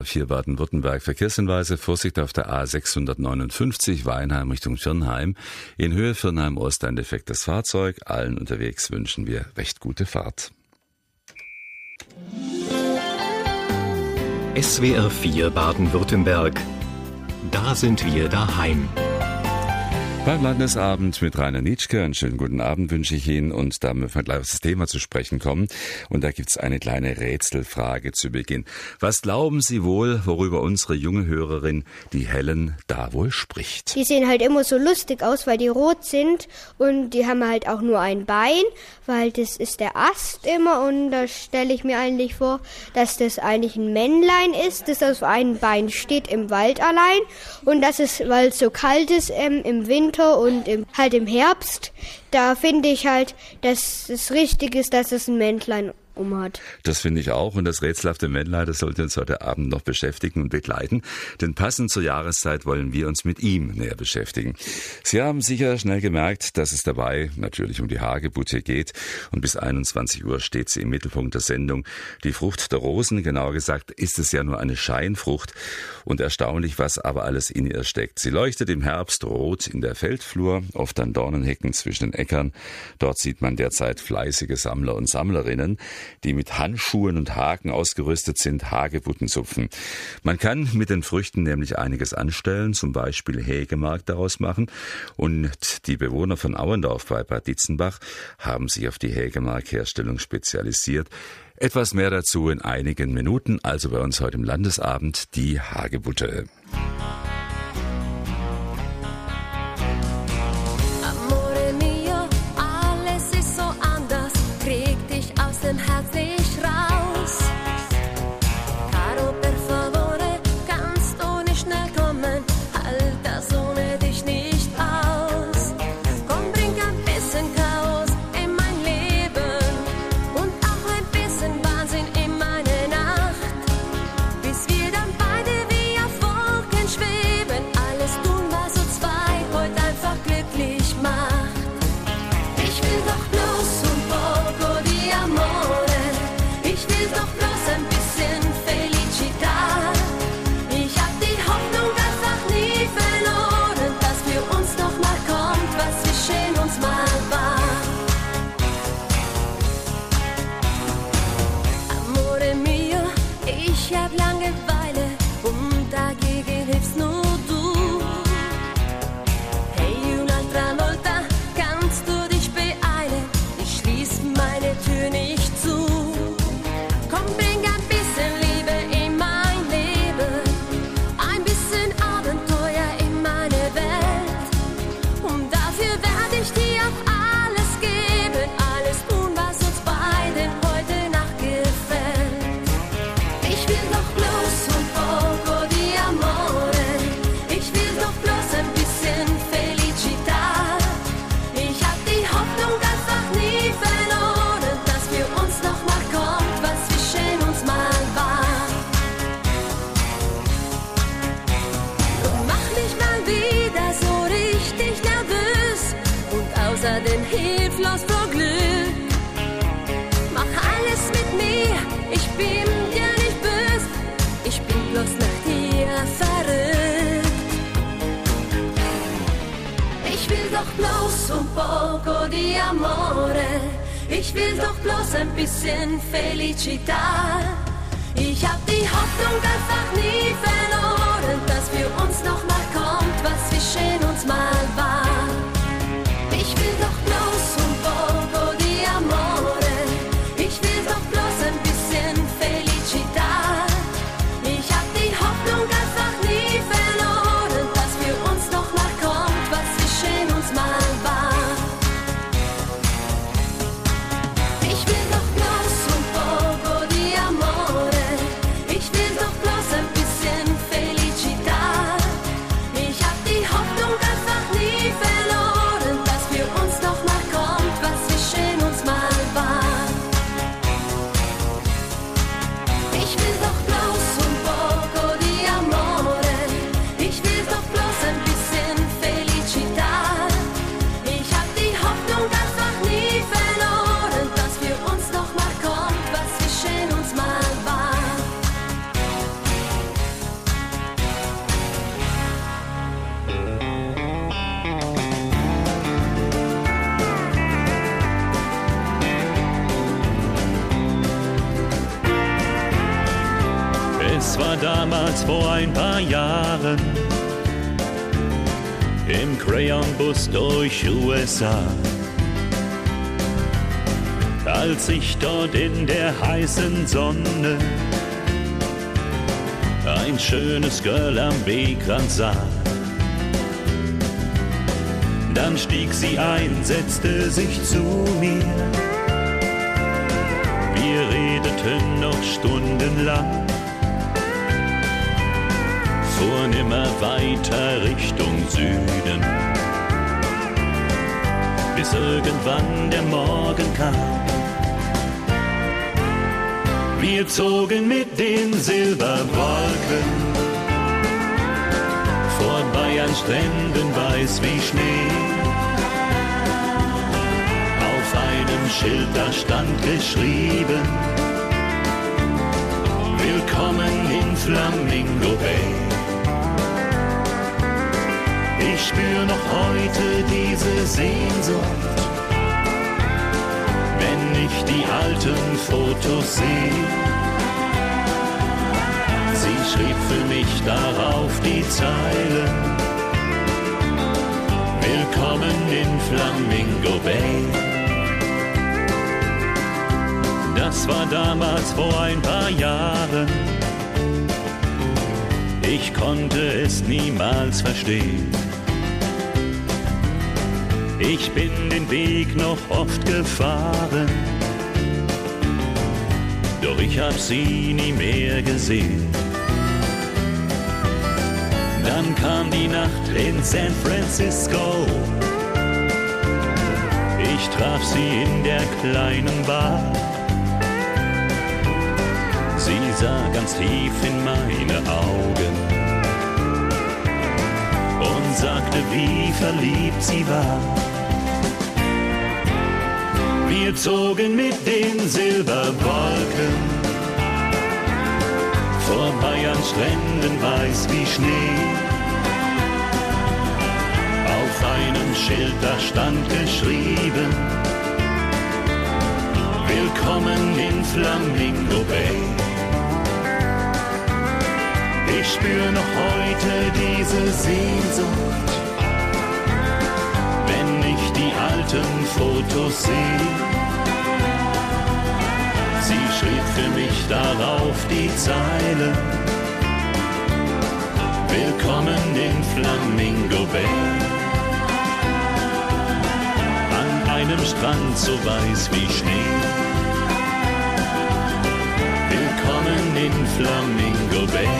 SWR4 Baden-Württemberg. Verkehrshinweise: Vorsicht auf der A659 Weinheim Richtung Viernheim. In Höhe Viernheim-Ost ein defektes Fahrzeug. Allen unterwegs wünschen wir recht gute Fahrt. SWR4 Baden-Württemberg. Da sind wir daheim. Beim Landesabend mit Rainer Nitschke, einen schönen guten Abend wünsche ich Ihnen, und da müssen wir gleich auf das Thema zu sprechen kommen. Und da gibt's eine kleine Rätselfrage zu Beginn. Was glauben Sie wohl, worüber unsere junge Hörerin, die Helen, da wohl spricht? Die sehen halt immer so lustig aus, weil die rot sind, und die haben halt auch nur ein Bein, weil das ist der Ast immer, und da stelle ich mir eigentlich vor, dass das eigentlich ein Männlein ist, das auf einem Bein steht im Wald allein, und das ist, weil es so kalt ist im Winter und im Herbst, da finde ich halt, dass es richtig ist, dass es ein Männlein hat. Das finde ich auch, und das rätselhafte Männlein, das sollte uns heute Abend noch beschäftigen und begleiten, denn passend zur Jahreszeit wollen wir uns mit ihm näher beschäftigen. Sie haben sicher schnell gemerkt, dass es dabei natürlich um die Hagebutte geht, und bis 21 Uhr steht sie im Mittelpunkt der Sendung. Die Frucht der Rosen, genauer gesagt, ist es ja nur eine Scheinfrucht, und erstaunlich, was aber alles in ihr steckt. Sie leuchtet im Herbst rot in der Feldflur, oft an Dornenhecken zwischen den Äckern. Dort sieht man derzeit fleißige Sammler und Sammlerinnen, die mit Handschuhen und Haken ausgerüstet sind, Hagebutten zupfen. Man kann mit den Früchten nämlich einiges anstellen, zum Beispiel Hägemark daraus machen, und die Bewohner von Auendorf bei Bad Ditzenbach haben sich auf die Hägemarkherstellung spezialisiert. Etwas mehr dazu in einigen Minuten, also bei uns heute im Landesabend, die Hagebutte. Amore mio, alles ist so anders, krieg dich aus dem Herz nicht raus. Caro, per favore, kannst du nicht schnell kommen, halt das ohne dich nicht aus. Komm, bring ein bisschen Chaos in mein Leben und auch ein bisschen Wahnsinn in meine Nacht, bis wir dann beide wie auf Wolken schweben, alles tun, was uns zwei heute einfach glücklich macht. Ich will doch bloß un poco di amore, ich will doch bloß ein bisschen Felicità. Ich hab die Hoffnung einfach nie verloren, dass für uns noch mal kommt, was zwischen uns mal war. Amore mio, ich hab Langeweile und dagegen hilfst nur du. Hey, un'altra volta, kannst du dich beeilen? Ich schließ meine Tür nicht zu. Komm, bring ein bisschen Liebe in mein Leben, ein bisschen Abenteuer in meine Welt. Und dafür werde ich dir auch alles geben, alles tun, was uns beiden heute Nacht gefällt. Ich will doch bloß un poco di amore, ich will doch bloß ein bisschen Felicità. Ich hab die Hoffnung einfach nie verloren, dass für uns noch mal kommt, was zwischen uns mal war. Und mach mich mal wieder so richtig nervös und außerdem hilflos vor Glück. Mach alles mit mir, ich bin dir nicht böse, ich bin bloß nach dir verrückt. Ich will doch bloß un poco di amore, ich will doch bloß ein bisschen Felicità. Ich hab die Hoffnung einfach nie verloren, dass für uns noch mal kommt, was zwischen uns mal war. Ich will doch bloß un poco di amore, ich will doch bloß ein bisschen Felicità. Ich hab die Hoffnung einfach nie verloren, dass für uns noch mal kommt, was zwischen uns mal war. Ich will doch bloß un poco di amore, ich will doch bloß ein Es war damals vor ein paar Jahren im Crayon-Bus durch USA. Als ich dort in der heißen Sonne ein schönes Girl am Wegrand sah, dann stieg sie ein, setzte sich zu mir. Wir redeten noch stundenlang, fuhren immer weiter Richtung Süden, bis irgendwann der Morgen kam. Wir zogen mit den Silberwolken vorbei an Stränden weiß wie Schnee. Auf einem Schild da stand geschrieben: Willkommen in Flamingo Bay. Ich spür noch heute diese Sehnsucht, wenn ich die alten Fotos sehe. Sie schrieb für mich darauf die Zeilen: Willkommen in Flamingo Bay. Das war damals vor ein paar Jahren. Ich konnte es niemals verstehen. Ich bin den Weg noch oft gefahren, doch ich hab sie nie mehr gesehen. Dann kam die Nacht in San Francisco. Ich traf sie in der kleinen Bar. Sie sah ganz tief in meine Augen und sagte, wie verliebt sie war. Wir zogen mit den Silberwolken vorbei an Stränden weiß wie Schnee. Auf einem Schild da stand geschrieben: Willkommen in Flamingo Bay. Ich spür noch heute diese Sehnsucht, wenn ich die alten Fotos sehe. Sie schrieb für mich darauf die Zeilen: Willkommen in Flamingo Bay. An einem Strand so weiß wie Schnee. Willkommen in Flamingo Bay.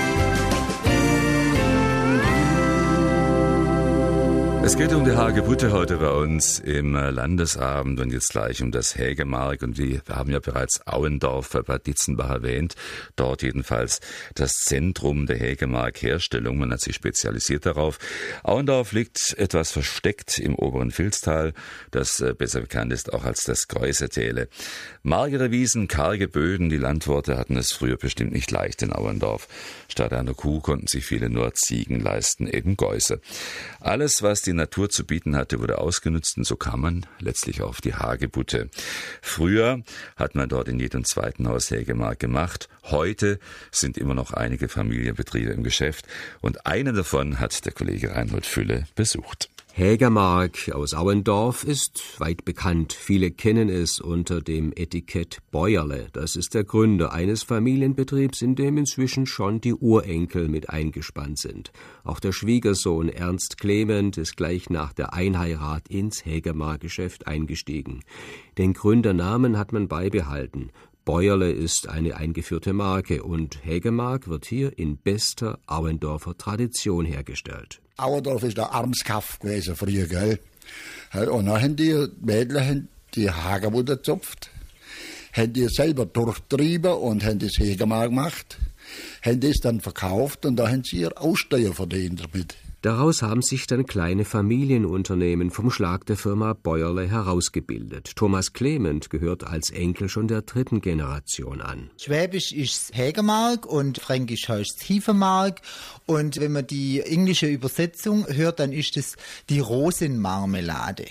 Es geht um die Hagebutte heute bei uns im Landesabend und jetzt gleich um das Hägemark. Und wir haben ja bereits Auendorf bei Bad Ditzenbach erwähnt. Dort jedenfalls das Zentrum der Hägemark-Herstellung. Man hat sich spezialisiert darauf. Auendorf liegt etwas versteckt im oberen Vilstal, das besser bekannt ist auch als das Kreusertäle. Magere Wiesen, karge Böden, die Landwirte hatten es früher bestimmt nicht leicht in Auendorf. Statt einer Kuh konnten sich viele nur Ziegen leisten, eben Gäuse. Alles, was die Natur zu bieten hatte, wurde ausgenutzt und so kam man letztlich auf die Hagebutte. Früher hat man dort in jedem zweiten Haus Hägemark gemacht. Heute sind immer noch einige Familienbetriebe im Geschäft und einen davon hat der Kollege Reinhold Fülle besucht. Hägemark aus Auendorf ist weit bekannt. Viele kennen es unter dem Etikett Bäuerle. Das ist der Gründer eines Familienbetriebs, in dem inzwischen schon die Urenkel mit eingespannt sind. Auch der Schwiegersohn Ernst Clement ist gleich nach der Einheirat ins Hägemark-Geschäft eingestiegen. Den Gründernamen hat man beibehalten. Bäuerle ist eine eingeführte Marke und Hägemark wird hier in bester Auendorfer Tradition hergestellt. Auendorf ist ein armes Kaff gewesen früher, gell? Und dann haben die Mädchen die Hagebutte gezupft, haben die selber durchgetrieben und haben das Hägemark gemacht, haben das dann verkauft und da haben sie ihr Aussteuer verdient damit. Daraus haben sich dann kleine Familienunternehmen vom Schlag der Firma Bäuerle herausgebildet. Thomas Clement gehört als Enkel schon der 3. Generation an. Schwäbisch ist Hägemark und Fränkisch heißt Hiefemark. Und wenn man die englische Übersetzung hört, dann ist es die Rosenmarmelade.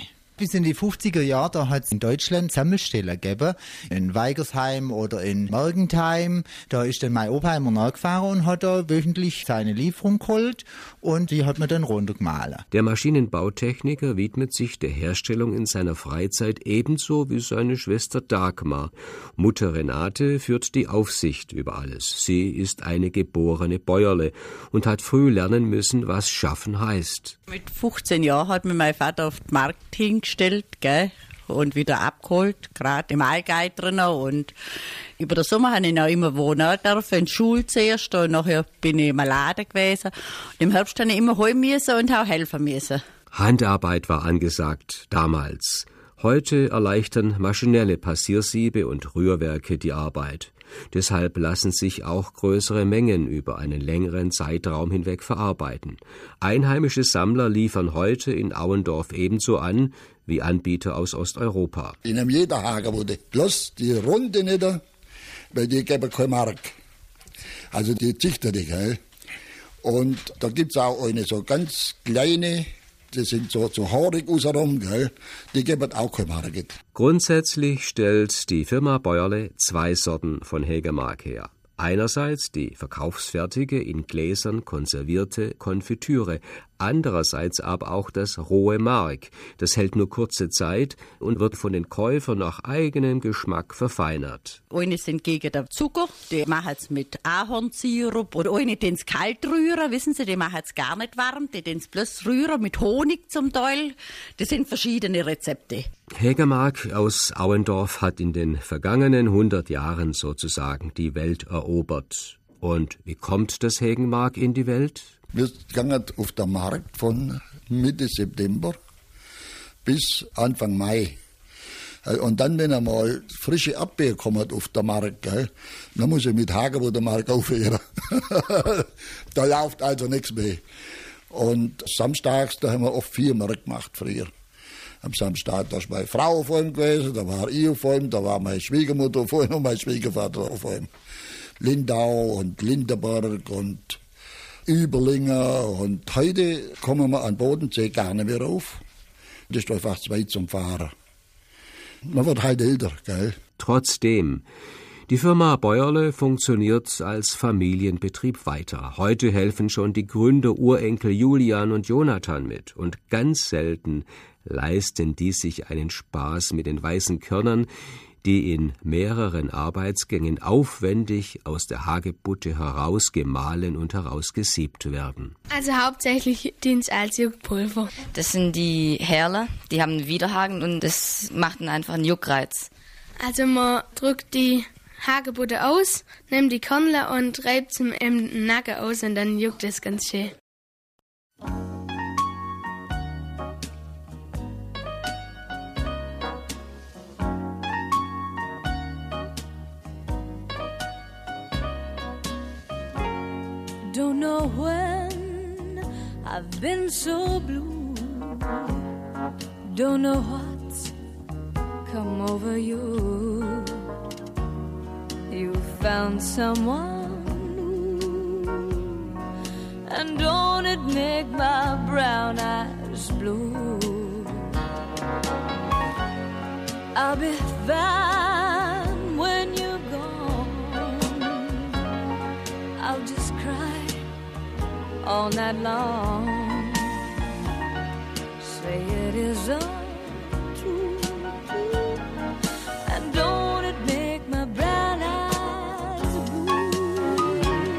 bis in die 50er Jahre, da hat es in Deutschland Sammelstellen gegeben, in Weigersheim oder in Mergentheim. Da ist dann mein Opa immer nachgefahren und hat da wöchentlich seine Lieferung geholt und die hat man dann runtergemahlen. Der Maschinenbautechniker widmet sich der Herstellung in seiner Freizeit ebenso wie seine Schwester Dagmar. Mutter Renate führt die Aufsicht über alles. Sie ist eine geborene Bäuerle und hat früh lernen müssen, was Schaffen heißt. Mit 15 Jahren hat mir mein Vater auf den Markt hingestellt, gell, und wieder abgeholt, gerade im Allgäu drinnen. Und über den Sommer habe ich noch immer wohnen dürfen, in der Schule zuerst, und nachher bin ich im Laden gewesen. Und im Herbst habe ich immer holen müssen und auch helfen müssen. Handarbeit war angesagt, damals. Heute erleichtern maschinelle Passiersiebe und Rührwerke die Arbeit. Deshalb lassen sich auch größere Mengen über einen längeren Zeitraum hinweg verarbeiten. Einheimische Sammler liefern heute in Auendorf ebenso an wie Anbieter aus Osteuropa. In einem jeder Hagebude. Bloß die Runde nicht, weil die geben keine Mark. Also die züchten die, gell. Und da gibt es auch eine so ganz kleine, die sind so haarig außenrum, gell? Die geben auch keine Mark. Grundsätzlich stellt die Firma Bäuerle 2 Sorten von Hägermark her. Einerseits die verkaufsfertige, in Gläsern konservierte Konfitüre, andererseits aber auch das rohe Mark. Das hält nur kurze Zeit und wird von den Käufern nach eigenem Geschmack verfeinert. Eine sind gegen den Zucker, die machen es mit Ahornsirup, oder eine, die es kalt rühren, wissen Sie, die machen es gar nicht warm, die es bloß rühren, mit Honig zum Teil. Das sind verschiedene Rezepte. Hägermark aus Auendorf hat in den vergangenen 100 Jahren sozusagen die Welt erobert. Und wie kommt das Hägermark in die Welt? Wir gingen auf den Markt von Mitte September bis Anfang Mai. Und dann, wenn einmal frische Erdbeeren kommen auf den Markt, gell, dann muss ich mit Hagebudenmark aufhören. Da läuft also nichts mehr. Und samstags, da haben wir oft 4 Markt gemacht früher. Am Samstag, da ist meine Frau vor ihm gewesen, da war ich vor ihm, da war meine Schwiegermutter vor ihm und mein Schwiegervater vor ihm. Lindau und Lindenberg und Überlinger. Und heute kommen wir an Bodensee gar nicht mehr rauf. Das ist einfach zu weit zum Fahren. Man wird halt älter, gell? Trotzdem, die Firma Bäuerle funktioniert als Familienbetrieb weiter. Heute helfen schon die Gründer-Urenkel Julian und Jonathan mit. Und ganz selten leisten die sich einen Spaß mit den weißen Körnern, die in mehreren Arbeitsgängen aufwendig aus der Hagebutte herausgemahlen und herausgesiebt werden. Also hauptsächlich dient es als Juckpulver. Das sind die Härle, die haben einen Widerhaken und das macht dann einfach einen Juckreiz. Also man drückt die Hagebutte aus, nimmt die Körnle und reibt es im Nacken aus und dann juckt es ganz schön. Don't know when I've been so blue. Don't know what's come over you. You found someone new, and don't it make my brown eyes blue? I'll be fine when you're gone. I'll just cry all night long. Say it is untrue, and don't it make my brown eyes blue?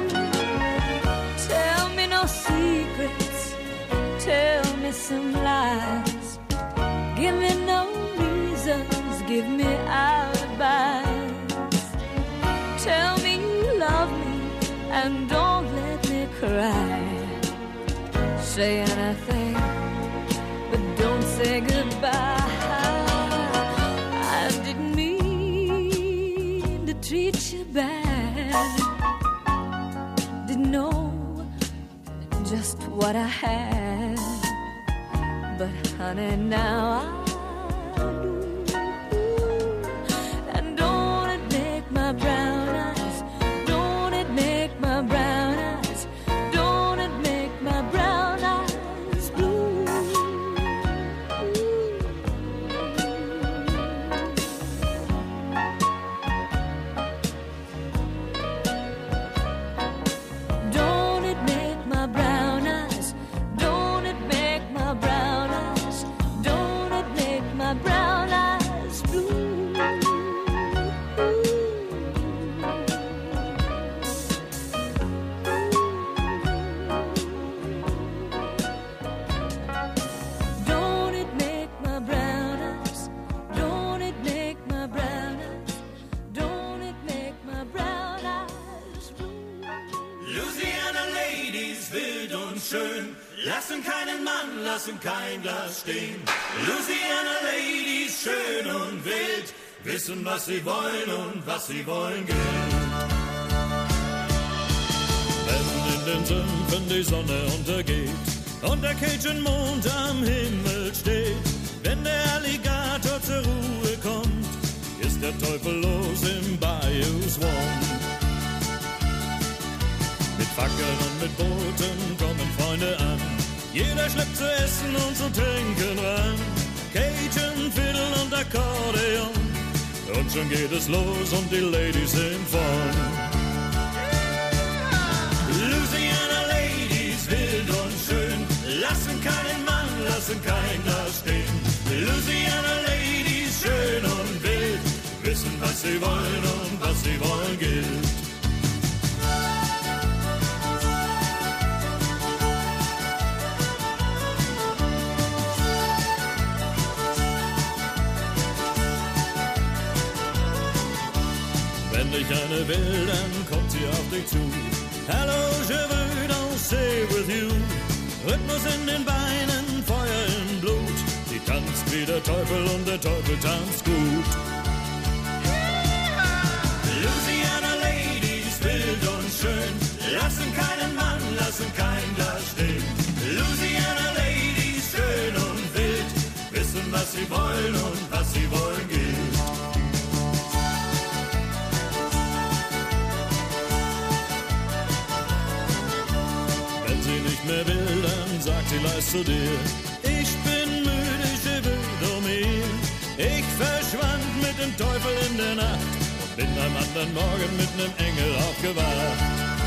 Tell me no secrets, tell me some lies. Give me no reasons, give me alibis. Tell me you love me and don't let me cry. Say anything, but don't say goodbye. I didn't mean to treat you bad. Didn't know just what I had. But honey, now I do. And don't it make my brown eyes, don't it make my brown eyes, don't it make my brown eyes blue? schön, lassen keinen Mann, lassen kein Glas stehen. Louisiana Ladies, schön und wild, wissen, was sie wollen und was sie wollen gilt. Wenn in den Sümpfen die Sonne untergeht und der Cajun-Mond am Himmel steht, wenn der Alligator zur Ruhe kommt, ist der Teufel los im Bayou Swamp. Mit Fackeln und mit Booten kommen Freunde an, jeder schleppt zu essen und zu trinken ran. Cajun, Fiddle und Akkordeon, und schon geht es los und die Ladies sind vorn. Louisiana Ladies, wild und schön, lassen keinen Mann, lassen kein Glas stehen. Louisiana Ladies, schön und wild, wissen, was sie wollen und was sie wollen gilt. Wenn dich eine will, dann kommt sie auf dich zu. Hello, je veux danser with you. Rhythmus in den Beinen, Feuer im Blut. Sie tanzt wie der Teufel und der Teufel tanzt gut. Louisiana Ladies, wild und schön, lassen keinen Mann, lassen kein Glas stehen. Louisiana Ladies, schön und wild, wissen, was sie wollen und was sie wollen gilt. Mehr will, dann sagt sie leise zu dir: Ich bin müde, je veux dormir. Ich verschwand mit dem Teufel in der Nacht und bin am anderen Morgen mit nem Engel aufgewacht.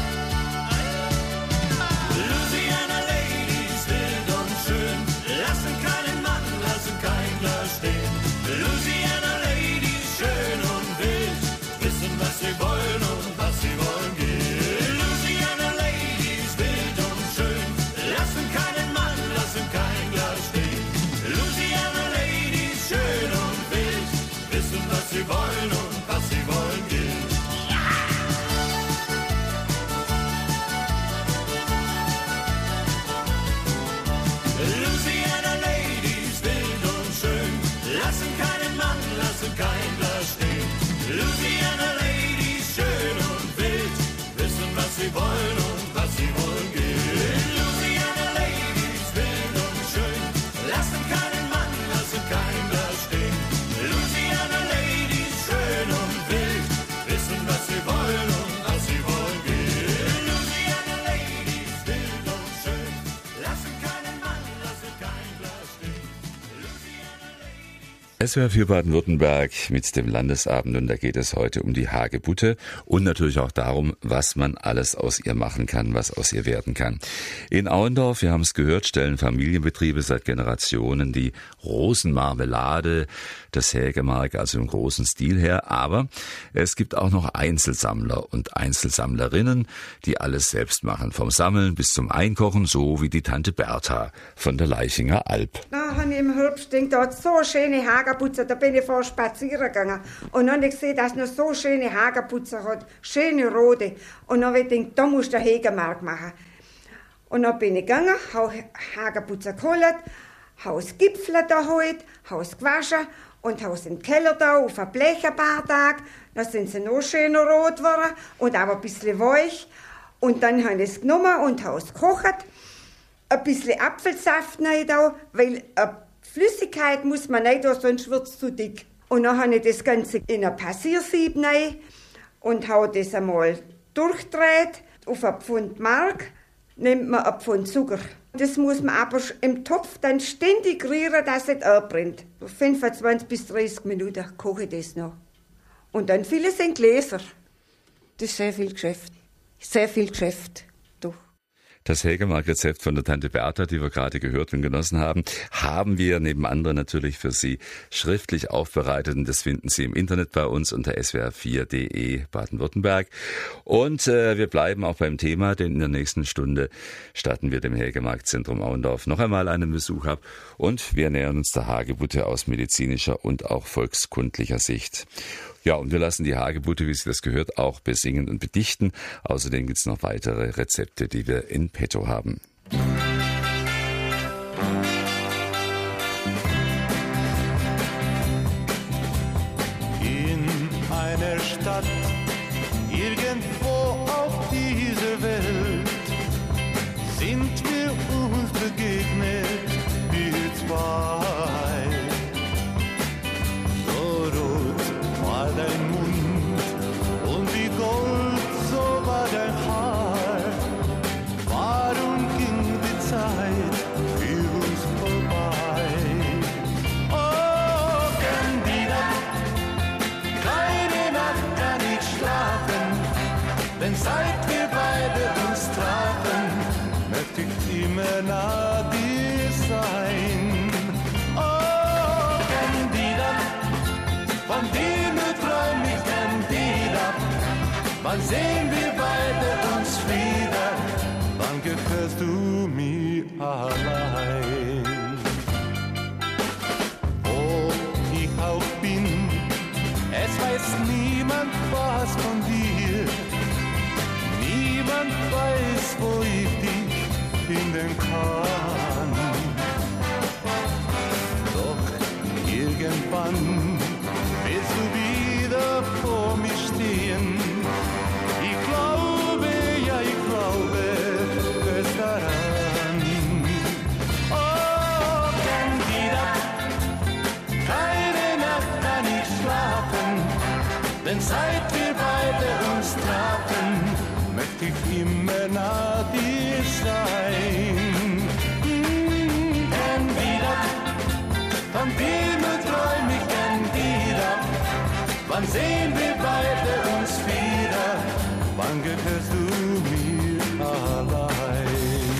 Louisiana Ladies, wild und schön, lassen keinen Mann, lassen kein Glas stehen. Louisiana Ladies, schön und wild, wissen, was sie wollen und was sie wollen gilt. Kein Glas stehen. Louisiana Ladies, schön und wild, wissen, was sie wollen und was sie wollen gilt. Louisiana Ladies, wild und schön, lassen keinen Mann, lassen kein Glas stehen. Louisiana Ladies, schön und wild, wissen, was sie wollen und was sie wollen gilt. Lassen keinen Mann, lassen kein Glas stehen. Louisiana Ladies, schön und wild, wissen, was sie wollen und was sie wollen gilt. Louisiana Ladies, wild und schön, lassen keinen Mann, lassen kein Glas stehen. SWR 4 Baden-Württemberg mit dem Landesabend, und da geht es heute um die Hagebutte und natürlich auch darum, was man alles aus ihr machen kann, was aus ihr werden kann. In Auendorf, wir haben es gehört, stellen Familienbetriebe seit Generationen die Rosenmarmelade, das Hägemark, also im großen Stil her. Aber es gibt auch noch Einzelsammler und Einzelsammlerinnen, die alles selbst machen, vom Sammeln bis zum Einkochen, so wie die Tante Bertha von der Leichinger Alp. Da habe ich im Herbst gedacht, da hat so schöne Hagebutter, da bin ich vor spazieren gegangen. Und dann habe ich gesehen, dass es noch so schöne Hagebutter hat, schöne rote. Und dann habe ich gedacht, da muss der Hägemark machen. Und dann bin ich gegangen, habe Hagebutter geholt, habe das Gipfel da geholt, habe es gewaschen und habe es im Keller da auf ein Blech ein paar Tage. Dann sind sie noch schöner rot geworden und auch ein bisschen weich. Und dann habe ich es genommen und habe es gekocht. Ein bisschen Apfelsaft rein da, weil Flüssigkeit muss man nicht da, sonst wird es zu dick. Und dann habe ich das Ganze in ein Passiersieb rein und habe das einmal durchdreht. Auf ein Pfund Mark nimmt man ein Pfund Zucker. Das muss man aber im Topf dann ständig rühren, dass es nicht abbrennt. 25 bis 30 Minuten koche ich das noch. Und dann vieles in Gläser. Das ist sehr viel Geschäft. Sehr viel Geschäft. Das Hägemark-Rezept von der Tante Bertha, die wir gerade gehört und genossen haben, haben wir neben anderen natürlich für Sie schriftlich aufbereitet. Und das finden Sie im Internet bei uns unter swr4.de Baden-Württemberg. Und wir bleiben auch beim Thema, denn in der nächsten Stunde statten wir dem Hägemark-Zentrum Auendorf noch einmal einen Besuch ab. Und wir nähern uns der Hagebutte aus medizinischer und auch volkskundlicher Sicht. Ja, und wir lassen die Hagebutte, wie sie das gehört, auch besingen und bedichten. Außerdem gibt's noch weitere Rezepte, die wir in petto haben. wann sehen wir beide uns wieder, wann gehörst du mir allein. Wo ich auch bin, es weiß niemand was von dir, niemand weiß, wo ich dich finden kann. Doch irgendwann willst du wieder vor mir stehen. Ich glaube, ja, ich glaube fest daran. Oh, Candida, keine Nacht kann ich schlafen, denn seit wir beide uns trafen, möchte ich immer nah dir sein. Candida, von dir nur träum ich, Candida, wann sehen wir beide uns wieder, wann gehörst du mir allein.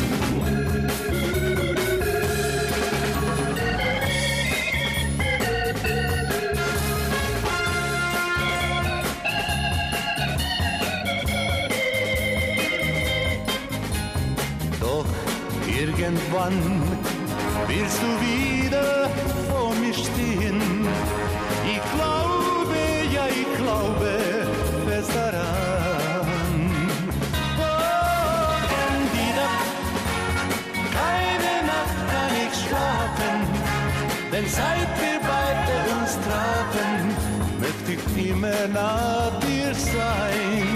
Doch irgendwann willst du wieder vor mir stehen. Ich glaube, ja, ich glaube fest daran. Oh, Candida, keine Nacht kann ich schlafen, denn seit wir beide uns trafen, möchte ich immer nah dir sein.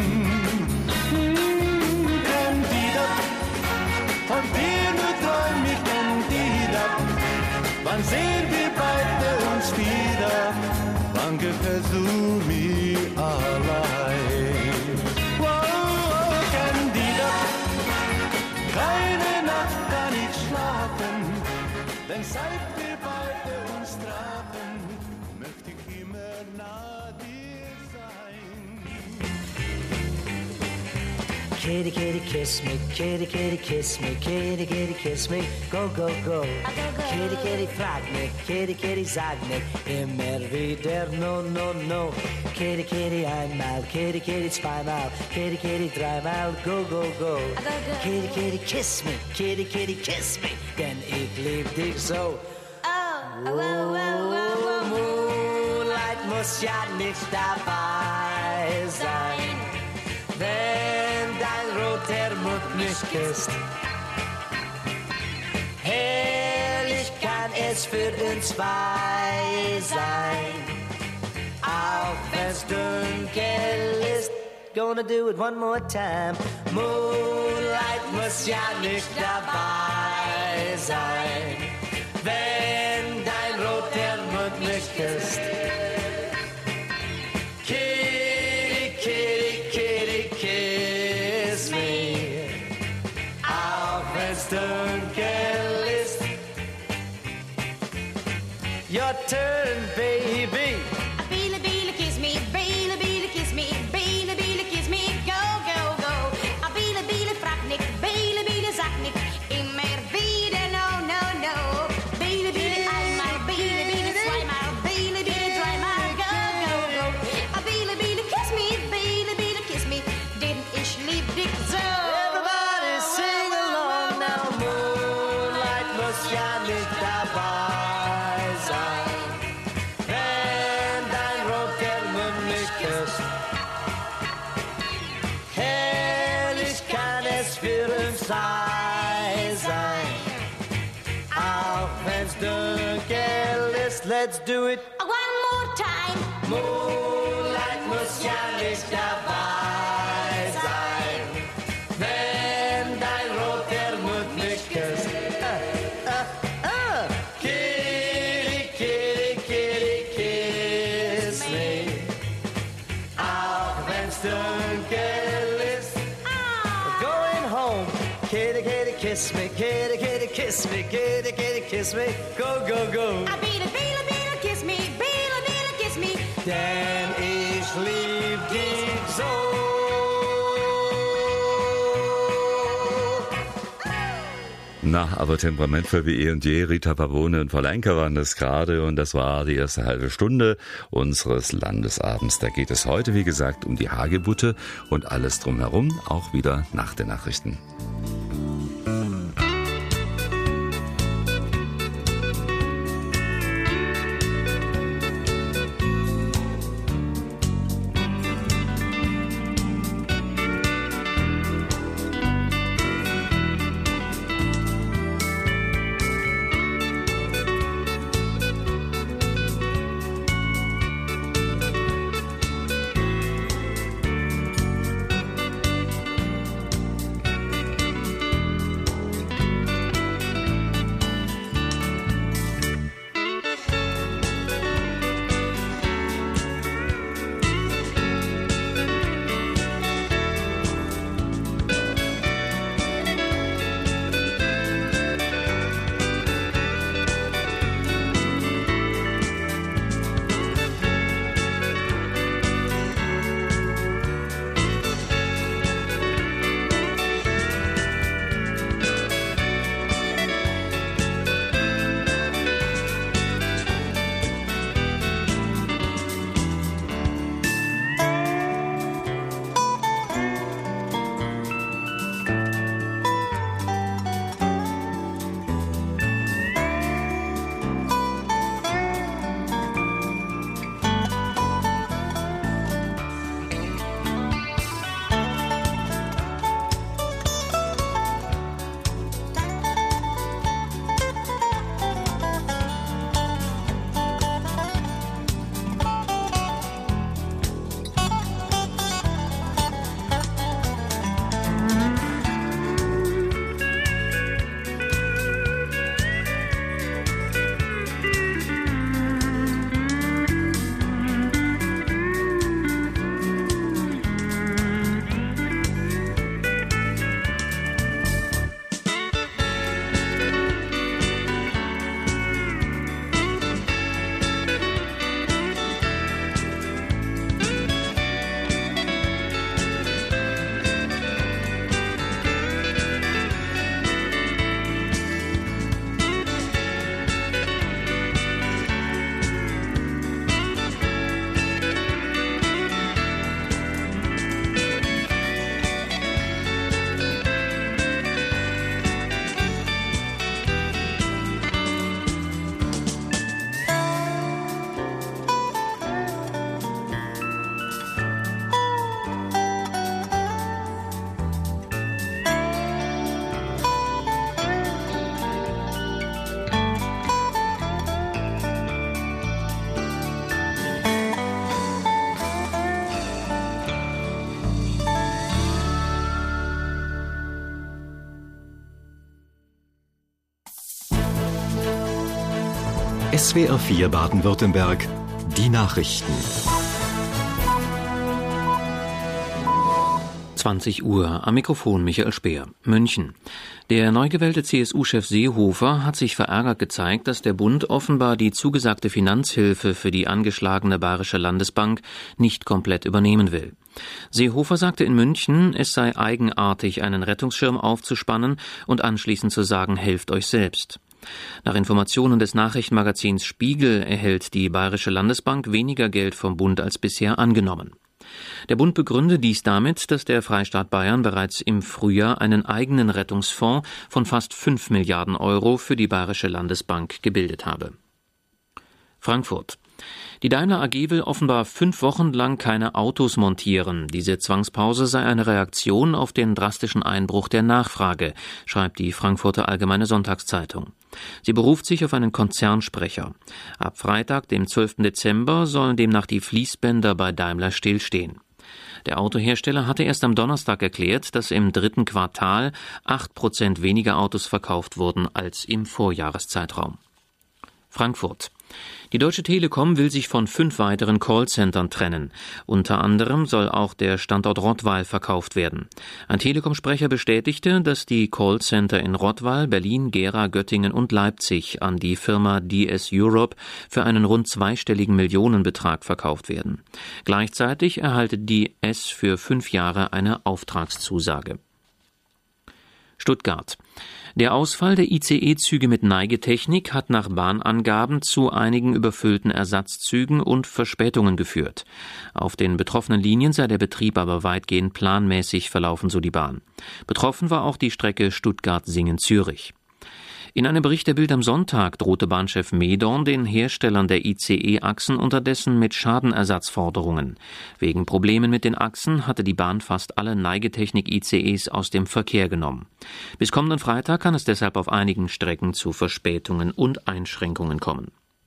Candida, von dir nur träum ich, Candida, wann sehen wir beide uns wieder, wann gehörst du mir allein. Wow, Candida, keine Nacht kann ich schlafen, denn seit wir beide uns trafen, möchte ich immer nah dir sein. Kitty, kitty, kiss me, kitty, kitty, kiss me, kitty, kitty, kiss me, go, go, go. Kitty, kitty, frag mich, kitty, kitty, sag mich, immer wieder, no, no, no. Kitty, kitty, einmal, kitty, kitty, zweimal, kitty, kitty, dreimal, go, go, go. Kitty, kitty, kiss me, kitty, kitty, kiss me, denn ich lieb dich so. Moonlight muss ja nicht dabei sein, wenn dein roter Mund mich küsst. Herrlich kann es für uns zwei sein, auch wenn's dunkel ist. Gonna do it one more time. Moonlight muss ja nicht dabei sein, wenn dein roter Mund mich küsst. Kitty, kitty, kitty, kiss me, auch wenn's dunkel ist. Your turn, baby. Beely, beely, kiss me, beely, beely, kiss me, beely, beely, kiss me, go, go, go. Beely, beely, frag nicht, beely, beely, sag nicht, immer wieder, no, no, no. Beely, beely, einmal, beely, beely, zweimal, beely, beely, dreimal, go, go, go. Beely, beely, kiss me, denn ich lieb dich so. Everybody sing along now. Moonlight muss ja nicht dabei sein, wenn dein roter Mund mich küsst. Herrlich kann es für uns zwei sein, auch wenn's dunkel ist. Let's do it one more time. Moonlight muss ja nicht dabei sein, wenn dein roter Mund mich küsst. Kitty, kitty, kitty, kiss me, auch wenn's dunkel ist. Going home. Kitty, kitty, kiss me, kitty, kitty, kiss me, kitty, kitty, kiss me, go, go, go. Beely, beely, beely, kiss me, beely, beely, kiss me. Denn ich lieb dich so. Na, aber temperamentvoll wie eh und je. Rita Pavone und Frau Leinker waren das gerade und das war die erste halbe Stunde unseres Landesabends. Da geht es heute, wie gesagt, um die Hagebutte und alles drumherum, auch wieder nach den Nachrichten. SWR 4 Baden-Württemberg. Die Nachrichten. 20 Uhr. Am Mikrofon Michael Speer. München. Der neu gewählte CSU-Chef Seehofer hat sich verärgert gezeigt, dass der Bund offenbar die zugesagte Finanzhilfe für die angeschlagene Bayerische Landesbank nicht komplett übernehmen will. Seehofer sagte in München, es sei eigenartig, einen Rettungsschirm aufzuspannen und anschließend zu sagen, helft euch selbst. Nach Informationen des Nachrichtenmagazins Spiegel erhält die Bayerische Landesbank weniger Geld vom Bund als bisher angenommen. Der Bund begründe dies damit, dass der Freistaat Bayern bereits im Frühjahr einen eigenen Rettungsfonds von fast 5 Milliarden Euro für die Bayerische Landesbank gebildet habe. Frankfurt. Die Daimler AG will offenbar 5 Wochen lang keine Autos montieren. Diese Zwangspause sei eine Reaktion auf den drastischen Einbruch der Nachfrage, schreibt die Frankfurter Allgemeine Sonntagszeitung. Sie beruft sich auf einen Konzernsprecher. Ab Freitag, dem 12. Dezember, sollen demnach die Fließbänder bei Daimler stillstehen. Der Autohersteller hatte erst am Donnerstag erklärt, dass im 3. Quartal 8% weniger Autos verkauft wurden als im Vorjahreszeitraum. Frankfurt. Die Deutsche Telekom will sich von 5 weiteren Callcentern trennen. Unter anderem soll auch der Standort Rottweil verkauft werden. Ein Telekom-Sprecher bestätigte, dass die Callcenter in Rottweil, Berlin, Gera, Göttingen und Leipzig an die Firma DS Europe für einen rund zweistelligen Millionenbetrag verkauft werden. Gleichzeitig erhalte DS für 5 Jahre eine Auftragszusage. Stuttgart. Der Ausfall der ICE-Züge mit Neigetechnik hat nach Bahnangaben zu einigen überfüllten Ersatzzügen und Verspätungen geführt. Auf den betroffenen Linien sei der Betrieb aber weitgehend planmäßig verlaufen, so die Bahn. Betroffen war auch die Strecke Stuttgart-Singen-Zürich. In einem Bericht der Bild am Sonntag drohte Bahnchef Medorn den Herstellern der ICE-Achsen unterdessen mit Schadenersatzforderungen. Wegen Problemen mit den Achsen hatte die Bahn fast alle Neigetechnik-ICEs aus dem Verkehr genommen. Bis kommenden Freitag kann es deshalb auf einigen Strecken zu Verspätungen und Einschränkungen kommen.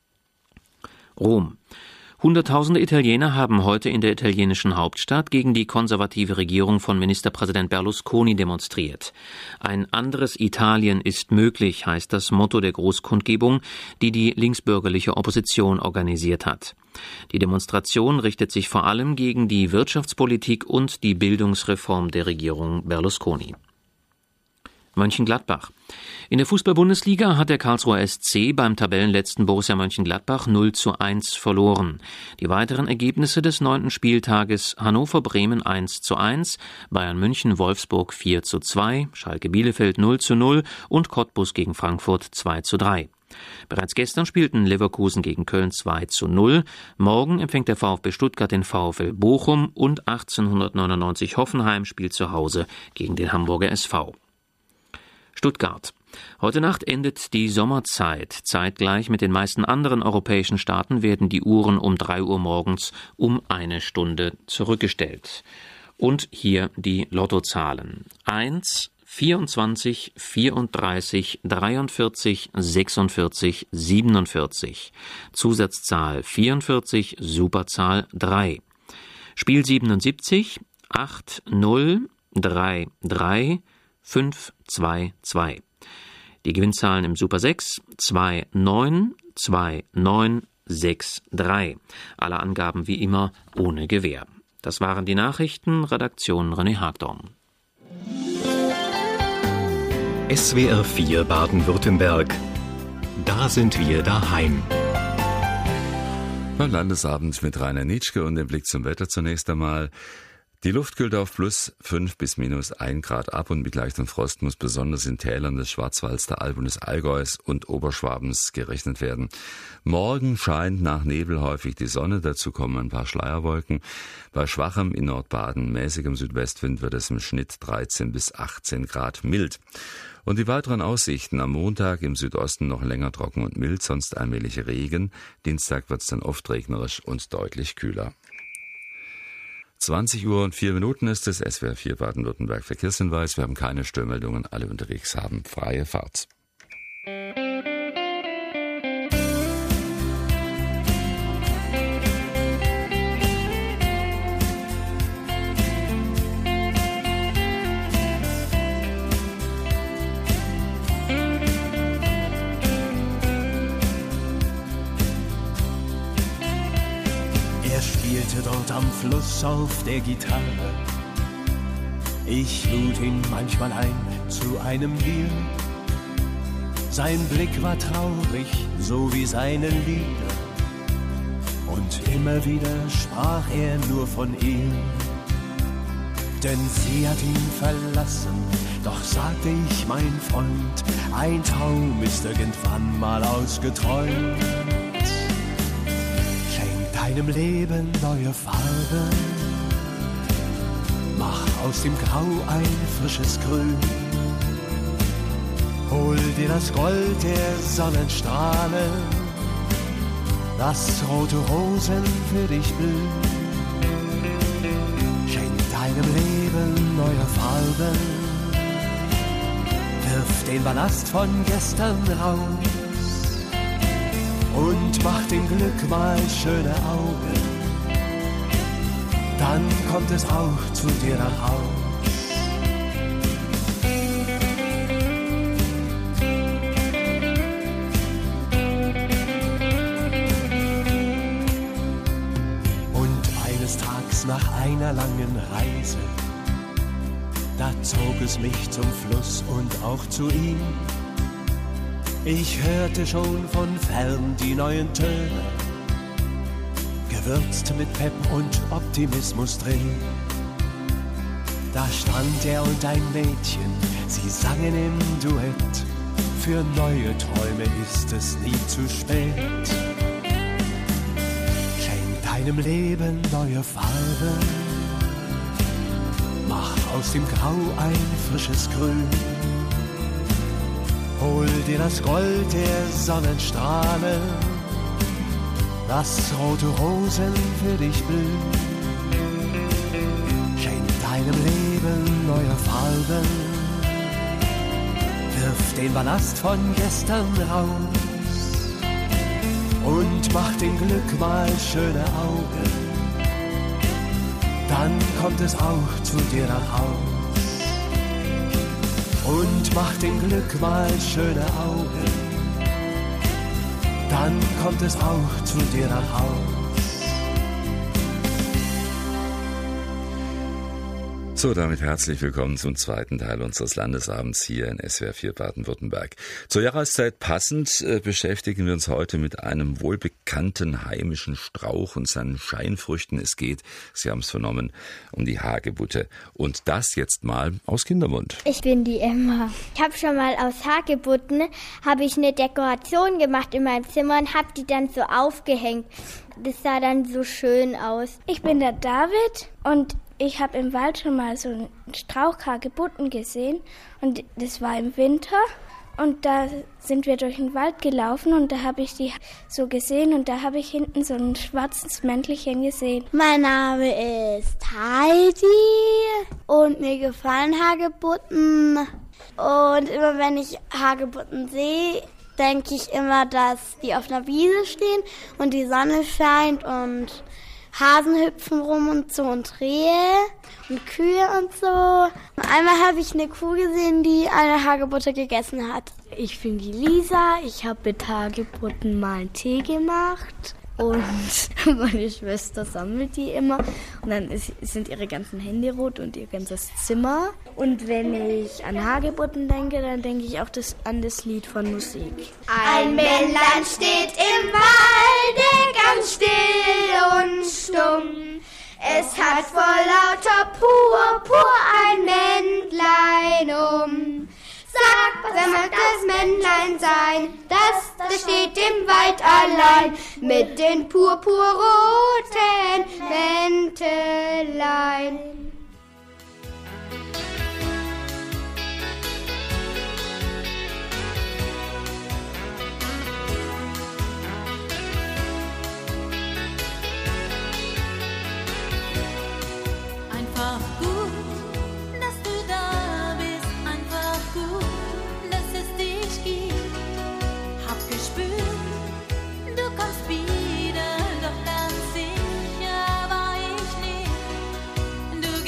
Rom. Hunderttausende Italiener haben heute in der italienischen Hauptstadt gegen die konservative Regierung von Ministerpräsident Berlusconi demonstriert. Ein anderes Italien ist möglich, heißt das Motto der Großkundgebung, die die linksbürgerliche Opposition organisiert hat. Die Demonstration richtet sich vor allem gegen die Wirtschaftspolitik und die Bildungsreform der Regierung Berlusconi. Mönchengladbach. In der Fußball-Bundesliga hat der Karlsruher SC beim Tabellenletzten Borussia Mönchengladbach 0:1 verloren. Die weiteren Ergebnisse des 9. Spieltages: Hannover-Bremen 1:1, Bayern München Wolfsburg 4:2, Schalke Bielefeld 0:0 und Cottbus gegen Frankfurt 2:3. Bereits gestern spielten Leverkusen gegen Köln 2:0. Morgen empfängt der VfB Stuttgart den VfL Bochum und 1899 Hoffenheim spielt zu Hause gegen den Hamburger SV. Stuttgart. Heute Nacht endet die Sommerzeit. Zeitgleich mit den meisten anderen europäischen Staaten werden die Uhren um 3 Uhr morgens um 1 Stunde zurückgestellt. Und hier die Lottozahlen. 1, 24, 34, 43, 46, 47. Zusatzzahl 44, Superzahl 3. Spiel 77, 8, 0, 3, 3, 5, 2, 2. Die Gewinnzahlen im Super 6, 2, 9, 2, 9, 6, 3. Alle Angaben wie immer ohne Gewähr. Das waren die Nachrichten, Redaktion René Hagdorn. SWR 4 Baden-Württemberg. Da sind wir daheim. Beim Landesabend mit Rainer Nitschke und dem Blick zum Wetter zunächst einmal. Die Luft kühlt auf plus 5 bis minus 1 Grad ab und mit leichtem Frost muss besonders in Tälern des Schwarzwalds, der Alb und des Allgäus und Oberschwabens gerechnet werden. Morgen scheint nach Nebel häufig die Sonne, dazu kommen ein paar Schleierwolken. Bei schwachem in Nordbaden, mäßigem Südwestwind wird es im Schnitt 13 bis 18 Grad mild. Und die weiteren Aussichten: am Montag im Südosten noch länger trocken und mild, sonst allmählich Regen. Dienstag wird es dann oft regnerisch und deutlich kühler. 20 Uhr und 4 Minuten ist es. SWR 4 Baden-Württemberg Verkehrshinweis. Wir haben keine Störmeldungen. Alle unterwegs haben freie Fahrt. Dort am Fluss auf der Gitarre. Ich lud ihn manchmal ein zu einem Bier. Sein Blick war traurig, so wie seine Lieder. Und immer wieder sprach er nur von ihr. Denn sie hat ihn verlassen, doch sagte ich, mein Freund, ein Traum ist irgendwann mal ausgeträumt. Deinem Leben neue Farben, mach aus dem Grau ein frisches Grün, hol dir das Gold der Sonnenstrahlen, lass rote Rosen für dich blühen, schenk deinem Leben neue Farben, wirf den Ballast von gestern raus und mach dem Glück mal schöne Augen, dann kommt es auch zu dir nach Haus. Und eines Tages nach einer langen Reise, da zog es mich zum Fluss und auch zu ihm. Ich hörte schon von fern die neuen Töne, gewürzt mit Pep und Optimismus drin. Da stand er und ein Mädchen, sie sangen im Duett. Für neue Träume ist es nie zu spät. Schenk deinem Leben neue Farbe. Mach aus dem Grau ein frisches Grün. Hol dir das Gold der Sonnenstrahlen. Lass rote Rosen für dich blühen. Schenk deinem Leben neue Farben. Wirf den Ballast von gestern raus und mach dem Glück mal schöne Augen. Dann kommt es auch zu dir nach Haus. Und mach dem Glück mal schöne Augen. Dann kommt es auch zu dir nach Haus. So, damit herzlich willkommen zum zweiten Teil unseres Landesabends hier in SWR 4 Baden-Württemberg. Zur Jahreszeit passend beschäftigen wir uns heute mit einem wohlbekannten heimischen Strauch und seinen Scheinfrüchten. Es geht, Sie haben es vernommen, um die Hagebutte. Und das jetzt mal aus Kindermund. Ich bin die Emma. Ich habe schon mal aus Hagebutten eine Dekoration gemacht in meinem Zimmer und habe die dann so aufgehängt. Das sah dann so schön aus. Ich bin der David und ich habe im Wald schon mal so einen Strauch Hagebutten gesehen und das war im Winter und da sind wir durch den Wald gelaufen und da habe ich die so gesehen und da habe ich hinten so ein schwarzes Mäntelchen gesehen. Mein Name ist Heidi und mir gefallen Hagebutten und immer wenn ich Hagebutten sehe, denke ich immer, dass die auf einer Wiese stehen und die Sonne scheint und Hasen hüpfen rum und so und Rehe und Kühe und so. Einmal habe ich eine Kuh gesehen, die eine Hagebutte gegessen hat. Ich bin die Lisa, ich habe mit Hagebutten mal einen Tee gemacht und meine Schwester sammelt die immer und dann sind ihre ganzen Hände rot und ihr ganzes Zimmer. Und wenn ich an Hagebutten denke, dann denke ich auch an das Lied von Musik. Ein Männlein steht im Walde, ganz still und stumm. Es hat vor lauter Purpur ein Männlein um. Sag, wer mag das Männlein sein, das steht im Wald allein mit den purpurroten Mäntelein. Einfach gut, dass du da bist, einfach gut, dass es dich gibt. Hab gespürt, du kommst wieder, doch ganz sicher war ich nicht. Du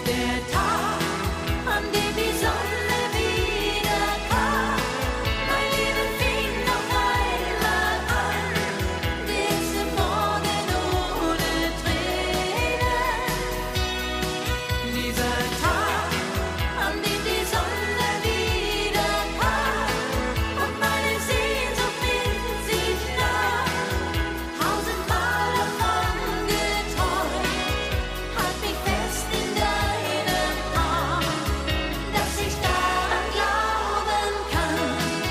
der Tag, an dem die Sonne wieder kam. Mein Leben fing noch einmal an, diese Morgen ohne Tränen. Dieser Tag, an dem die Sonne wieder kam und meine Sehnsucht nimmt sich nach. Tausendmal davon geträumt, halt mich fest in deinem Arm, dass ich daran glauben kann.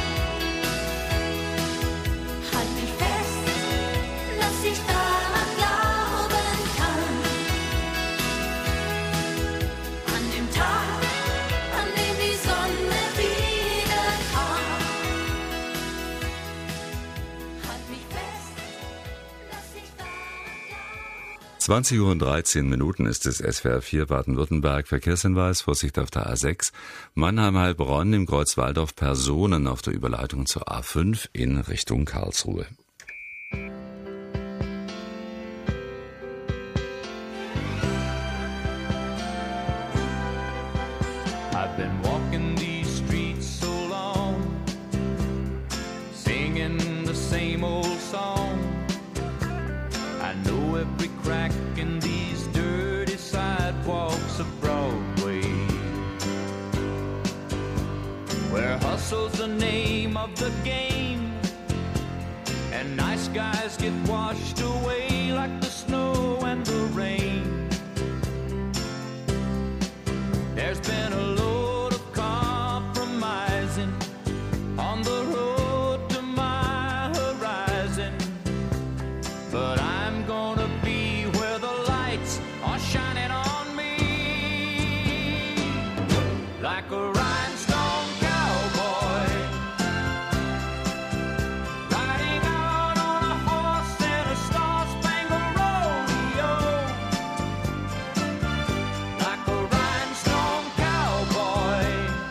Halt mich fest, dass ich daran glauben kann. An dem Tag, an dem die Sonne wieder kam. Halt mich fest, dass ich daran glaube. 20:13 ist es, SWR 4 Baden-Württemberg. Verkehrshinweis, Vorsicht auf der A6. Mannheim-Heilbronn im Kreuz Walldorf Personen auf der Überleitung zur A5 in Richtung Karlsruhe. I've been walking these streets so long, singing the same old song. I know every crack in these dirty sidewalks of Broadway, where hustle's the name of the game, and nice guys get washed away like the snow and the rain. There's been a load of compromising on the road to my horizon, but I'm gonna be where the lights are shining on me, like a rhinestone cowboy, riding out on a horse in a star-spangled rodeo, like a rhinestone cowboy,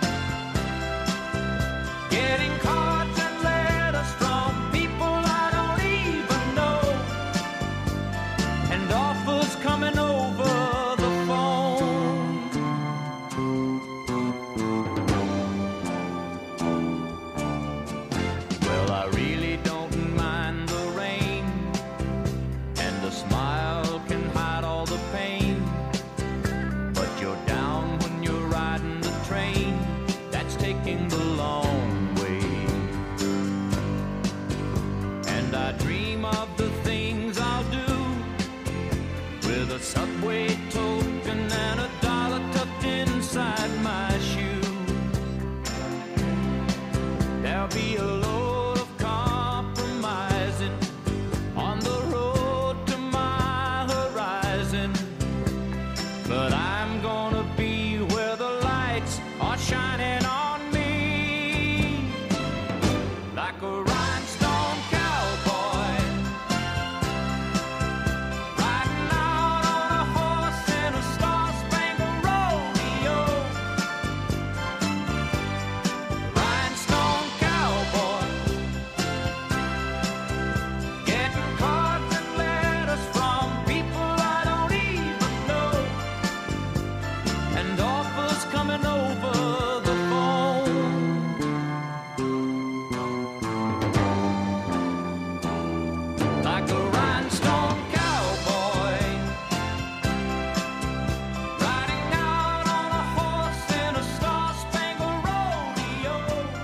getting cards and letters from people I don't even know, and offers coming over the phone. Well, I really don't mind the rain, and the smile can hide all the pain, but you're down when you're riding the train that's taking the long way. And I dream of the things I'll do with a Subway token and a dollar tucked inside my shoe. There'll be a load of compromising on the road to my horizon, but I'm gonna be where the lights are shining on me, like a rhinestone cowboy, riding out on a horse in a star-spangled rodeo, rhinestone cowboy, getting cards and letters from people I don't even know, and offers coming over the phone. Like a rhinestone cowboy, riding out on a horse in a star-spangled rodeo,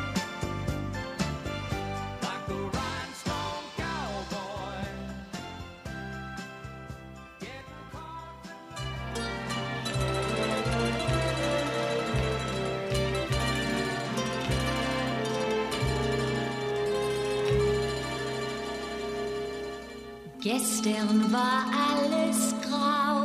like a rhinestone cowboy. Gestern war alles grau,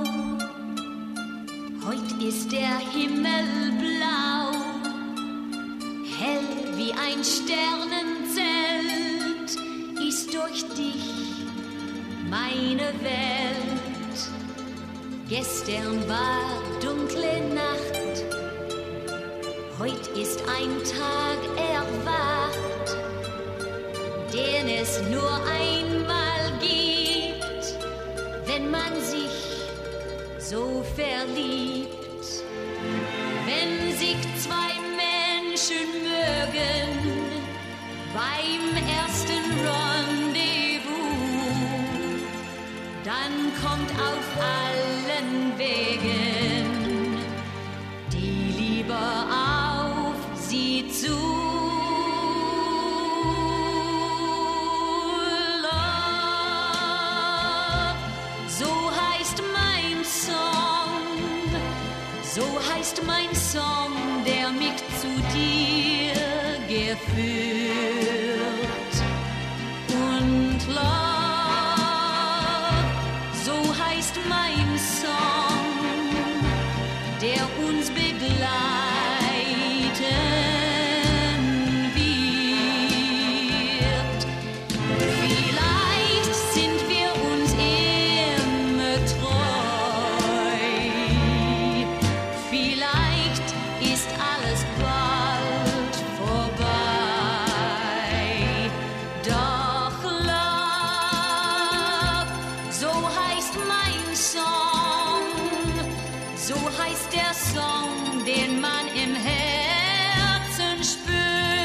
heut ist der Himmel blau, hell wie ein Sternenzelt ist durch dich meine Welt. Gestern war dunkle Nacht, heut ist ein Tag erwacht, den es nur einmal gibt, wenn man sich so verliebt. den Wegen, die Liebe auf sie zu. Love, so heißt mein Song, so heißt mein Song, der mich zu dir geführt. Und Love, so heißt mein Song, der uns begleiten wird. Vielleicht sind wir uns immer treu, vielleicht ist alles bald vorbei. Doch Love, so heißt mein Song, so heißt der Song, den man im Herzen spürt.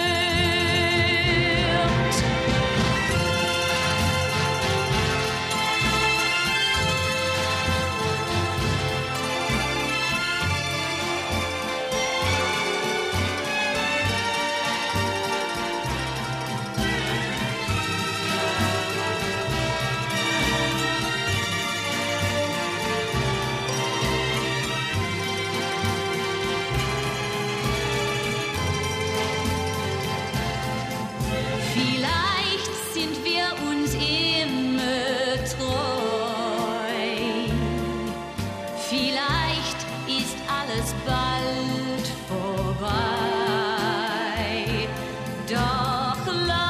Vielleicht sind wir uns immer treu, vielleicht ist alles bald vorbei. Doch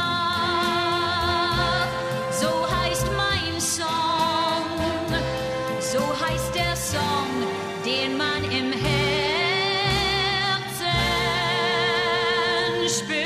Love, so heißt mein Song, so heißt der Song, den man im Herzen spürt.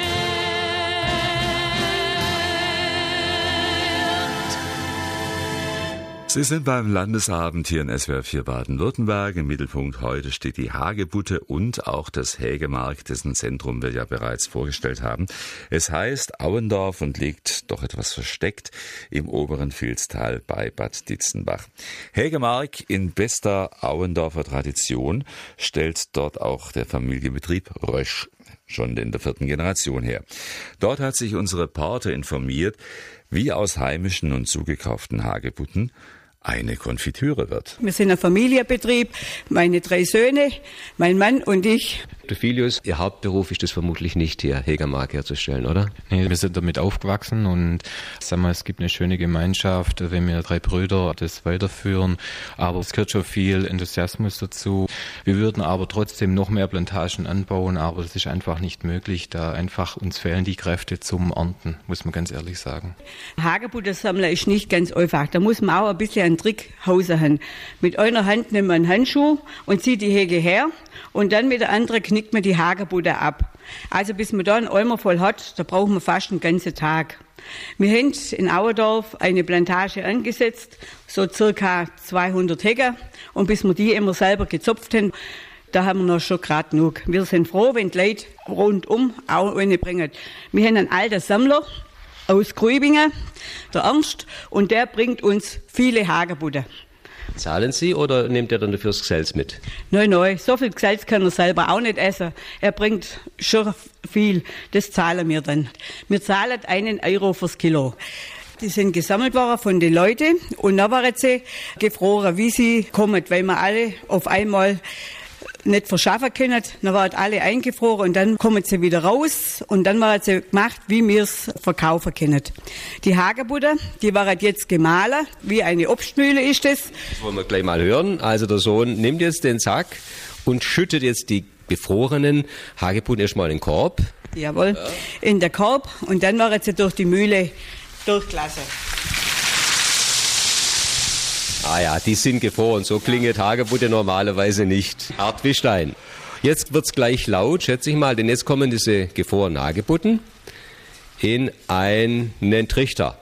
Sie sind beim Landesabend hier in SWR 4 Baden-Württemberg. Im Mittelpunkt heute steht die Hagebutte und auch das Hägemark, dessen Zentrum wir ja bereits vorgestellt haben. Es heißt Auendorf und liegt doch etwas versteckt im oberen Vilstal bei Bad Ditzenbach. Hägemark in bester Auendorfer Tradition stellt dort auch der Familienbetrieb Rösch schon in der 4. Generation her. Dort hat sich unser Reporter informiert, wie aus heimischen und zugekauften Hagebutten eine Konfitüre wird. Wir sind ein Familienbetrieb, meine 3 Söhne, mein Mann und ich. Filius, Ihr Hauptberuf ist es vermutlich nicht, hier Hägemark herzustellen, oder? Nee, wir sind damit aufgewachsen und es gibt eine schöne Gemeinschaft, wenn wir 3 Brüder das weiterführen, aber es gehört schon viel Enthusiasmus dazu. Wir würden aber trotzdem noch mehr Plantagen anbauen, aber das ist einfach nicht möglich, da einfach uns fehlen die Kräfte zum Ernten, muss man ganz ehrlich sagen. Hagebutte sammeln ist nicht ganz einfach, da muss man auch ein bisschen einen Trick Hause haben. Mit einer Hand nimmt man einen Handschuh und zieht die Hege her und dann mit der anderen knickt man die Hagebutte ab. Also bis man da einen Eimer voll hat, da braucht man fast einen ganzen Tag. Wir haben in Auendorf eine Plantage angesetzt, so circa 200 Hektar, und bis wir die immer selber gezupft haben, da haben wir noch schon gerade genug. Wir sind froh, wenn die Leute rundum auch eine bringen. Wir haben einen alten Sammler aus Grübingen, der Ernst, und der bringt uns viele Hagebutten. Zahlen Sie oder nimmt er dann dafür das Gesells mit? Nein, so viel Gesells kann er selber auch nicht essen. Er bringt schon viel, das zahlen wir dann. Wir zahlen 1 Euro fürs Kilo. Die sind gesammelt worden von den Leuten und dann waren sie gefroren, wie sie kommen, weil wir alle auf einmal nicht verschaffen können. Dann waren alle eingefroren und dann kommen sie wieder raus und dann waren sie gemacht, wie wir es verkaufen können. Die Hagebutte, die waren jetzt gemahlen, wie eine Obstmühle ist das. Das wollen wir gleich mal hören. Also der Sohn nimmt jetzt den Sack und schüttet jetzt die gefrorenen Hagebutten erstmal in den Korb. Jawohl, ja. In den Korb und dann waren sie durch die Mühle durchgelassen. Ah ja, die sind gefroren. So klingt Hagebutte normalerweise nicht. Art Wischlein. Jetzt wird's gleich laut, schätze ich mal, denn jetzt kommen diese gefrorenen Hagebutten in einen Trichter.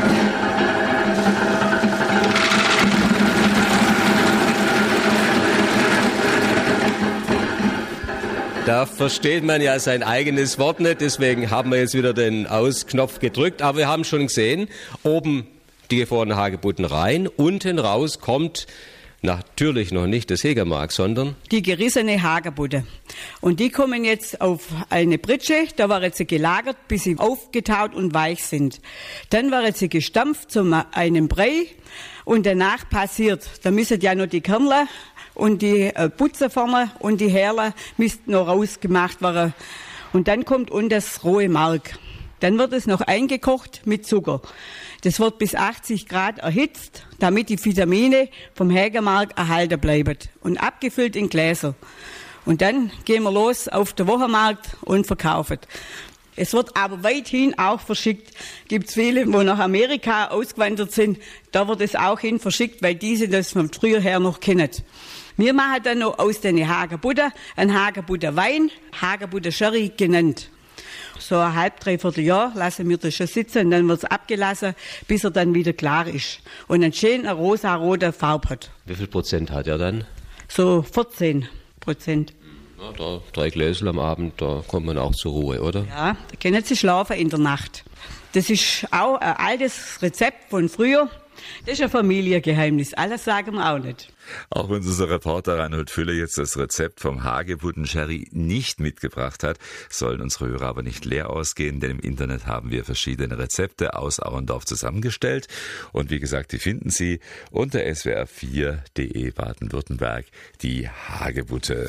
Da versteht man ja sein eigenes Wort nicht, deswegen haben wir jetzt wieder den Ausknopf gedrückt. Aber wir haben schon gesehen, oben die gefrorenen Hagebutten rein, unten raus kommt Natürlich noch nicht das Hegemark, sondern die gerissene Hagebutte. Und die kommen jetzt auf eine Pritsche, da werden sie gelagert, bis sie aufgetaut und weich sind. Dann werden sie gestampft zu einem Brei und danach passiert, da müssen ja noch die Kernle und die Butze vorne und die Härle müssten noch rausgemacht werden. Und dann kommt unten das rohe Mark. Dann wird es noch eingekocht mit Zucker. Das wird bis 80 Grad erhitzt, damit die Vitamine vom Hegemark erhalten bleiben und abgefüllt in Gläser. Und dann gehen wir los auf den Wochenmarkt und verkaufen. Es wird aber weithin auch verschickt. Gibt es viele, wo nach Amerika ausgewandert sind, da wird es auch hin verschickt, weil diese das von früher her noch kennen. Wir machen dann noch aus den Hagebutte einen Hagebutte Wein, Hagebutte Sherry genannt. So ein halb, dreiviertel Jahr lassen wir das schon sitzen und dann wird es abgelassen, bis er dann wieder klar ist. Und einen schönen rosa-roten Farbe hat. Wie viel Prozent hat er dann? So 14%. Ja, da 3 Gläser am Abend, da kommt man auch zur Ruhe, oder? Ja, da können Sie schlafen in der Nacht. Das ist auch ein altes Rezept von früher. Das ist ein Familiengeheimnis, alles sagen wir auch nicht. Auch wenn unser Reporter Reinhold Füller jetzt das Rezept vom Hagebutten-Sherry nicht mitgebracht hat, sollen unsere Hörer aber nicht leer ausgehen, denn im Internet haben wir verschiedene Rezepte aus Auendorf zusammengestellt. Und wie gesagt, die finden Sie unter swr4.de Baden-Württemberg, die Hagebutte.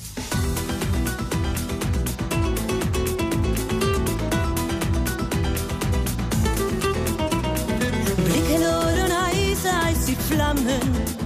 Die Flammen,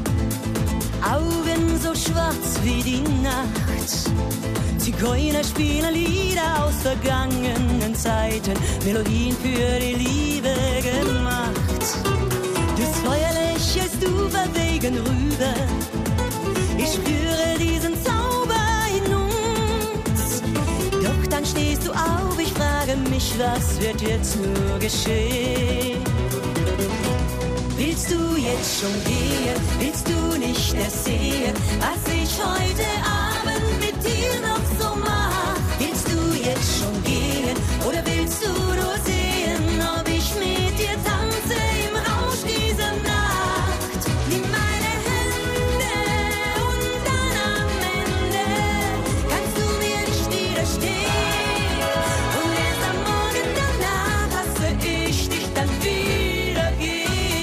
Augen so schwarz wie die Nacht. Zigeuner spielen Lieder aus vergangenen Zeiten, Melodien für die Liebe gemacht. Das Feuer lächelst du verwegen rüber, ich spüre diesen Zauber in uns. Doch dann stehst du auf, ich frage mich, was wird jetzt nur geschehen? Willst du jetzt schon gehen? Willst du nicht ersehen, was ich heute Abend mit dir noch so mach? Willst du jetzt schon gehen oder willst du nur sehen, ob ich mit dir tanze im Rausch dieser Nacht? Nimm meine Hände und dann am Ende kannst du mir nicht widerstehen. Und erst am Morgen danach lasse ich dich dann wieder gehen.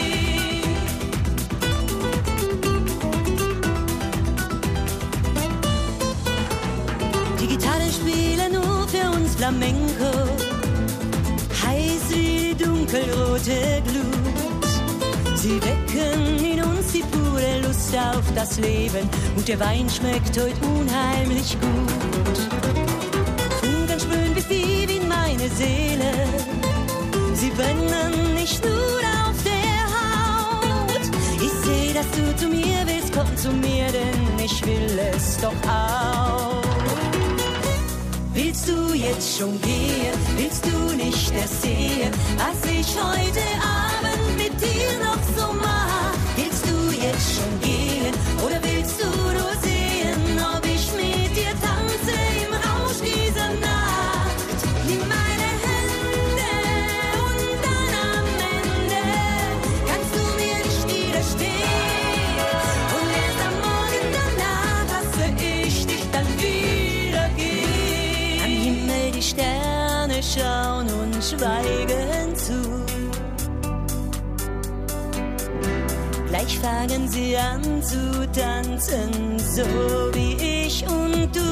Flamenco, heiß wie dunkelrote Glut. Sie wecken in uns die pure Lust auf das Leben und der Wein schmeckt heute unheimlich gut. Funken sprühen bis tief in meine Seele, sie brennen nicht nur auf der Haut. Ich seh, dass du zu mir willst, komm zu mir, denn ich will es doch auch. Willst du jetzt schon gehen? Willst du nicht ersehen, was ich heute Abend mit dir noch so mach? Willst du jetzt schon gehen oder willst du nur sehen, ob ich mit dir tanze im Rausch dieser Nacht? Nimm meine Hände und dann am Ende kannst du mir nicht widerstehen. Und erst am Morgen danach lasse ich dich dann wieder gehen. Die Sterne schauen und schweigen zu. Gleich fangen sie an zu tanzen, so wie ich und du.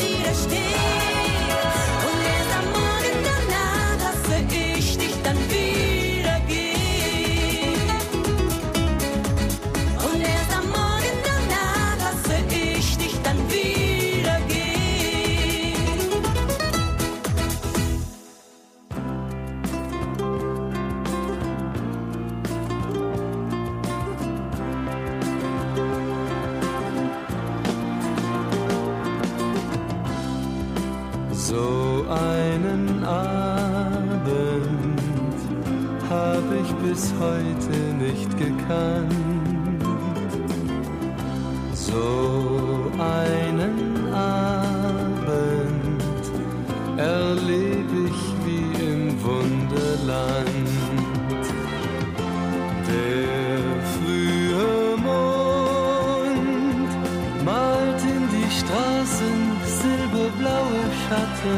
Ich dich dann wieder hab ich bis heute nicht gekannt. So einen Abend erleb ich wie im Wunderland. Der frühe Mond malt in die Straßen silberblaue Schatten.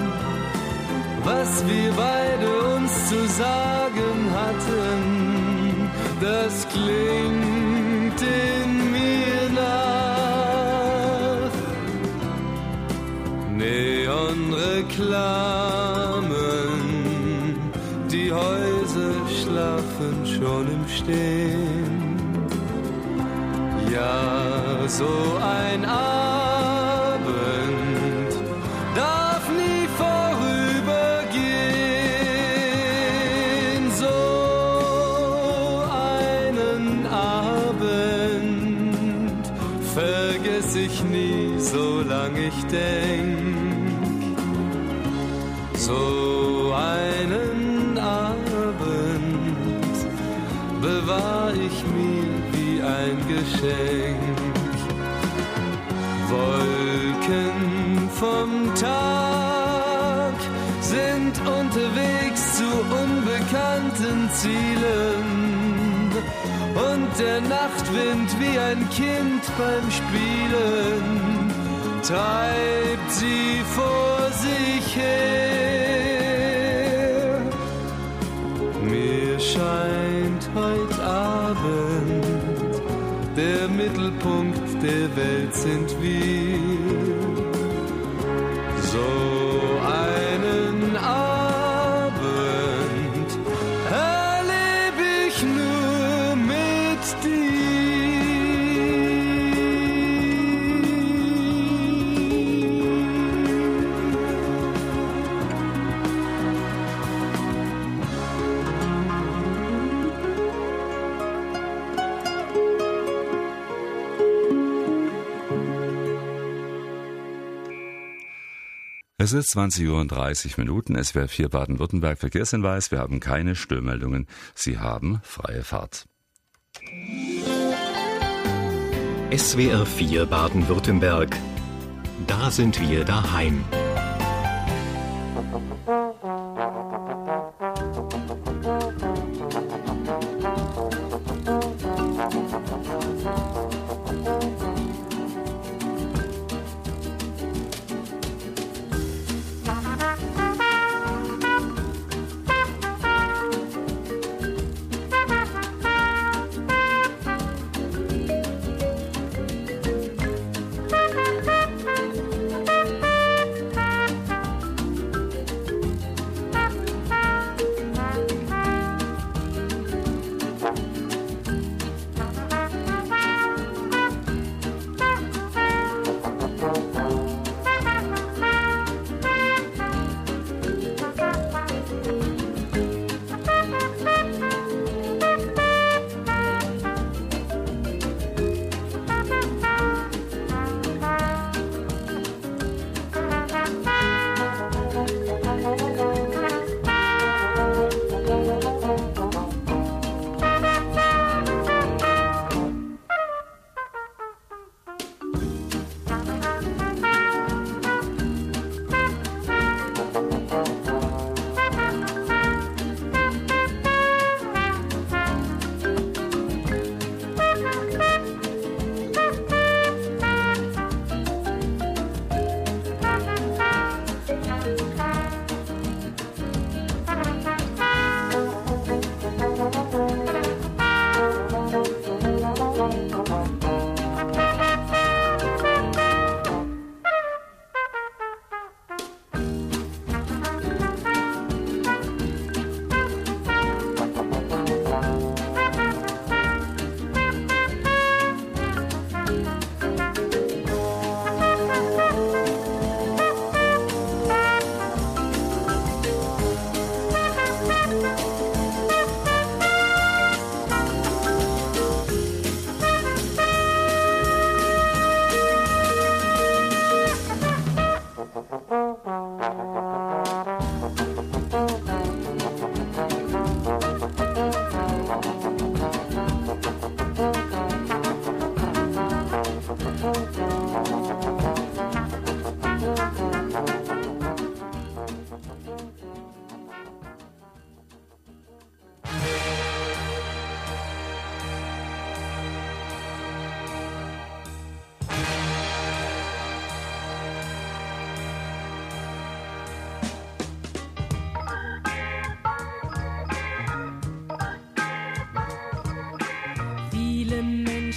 Was wir beide uns zu sagen hatten, das klingt in mir nach. Neonreklamen, die Häuser schlafen schon im Stehen. Ja, so ein Abend darf nie vorübergehen. So einen Abend vergess ich nie, solange ich denk. So einen Abend bewahr ich mir wie ein Geschenk. Wolken vom Tag sind unterwegs zu unbekannten Zielen und der Nachtwind wie ein Kind beim Spielen treibt sie vor sich her. Mir scheint heut Abend, der Mittelpunkt der Welt sind wir. So einen Abend erleb ich nur mit dir. Es ist 20:30 Uhr, SWR 4 Baden-Württemberg Verkehrshinweis. Wir haben keine Störmeldungen. Sie haben freie Fahrt. SWR 4 Baden-Württemberg. Da sind wir daheim.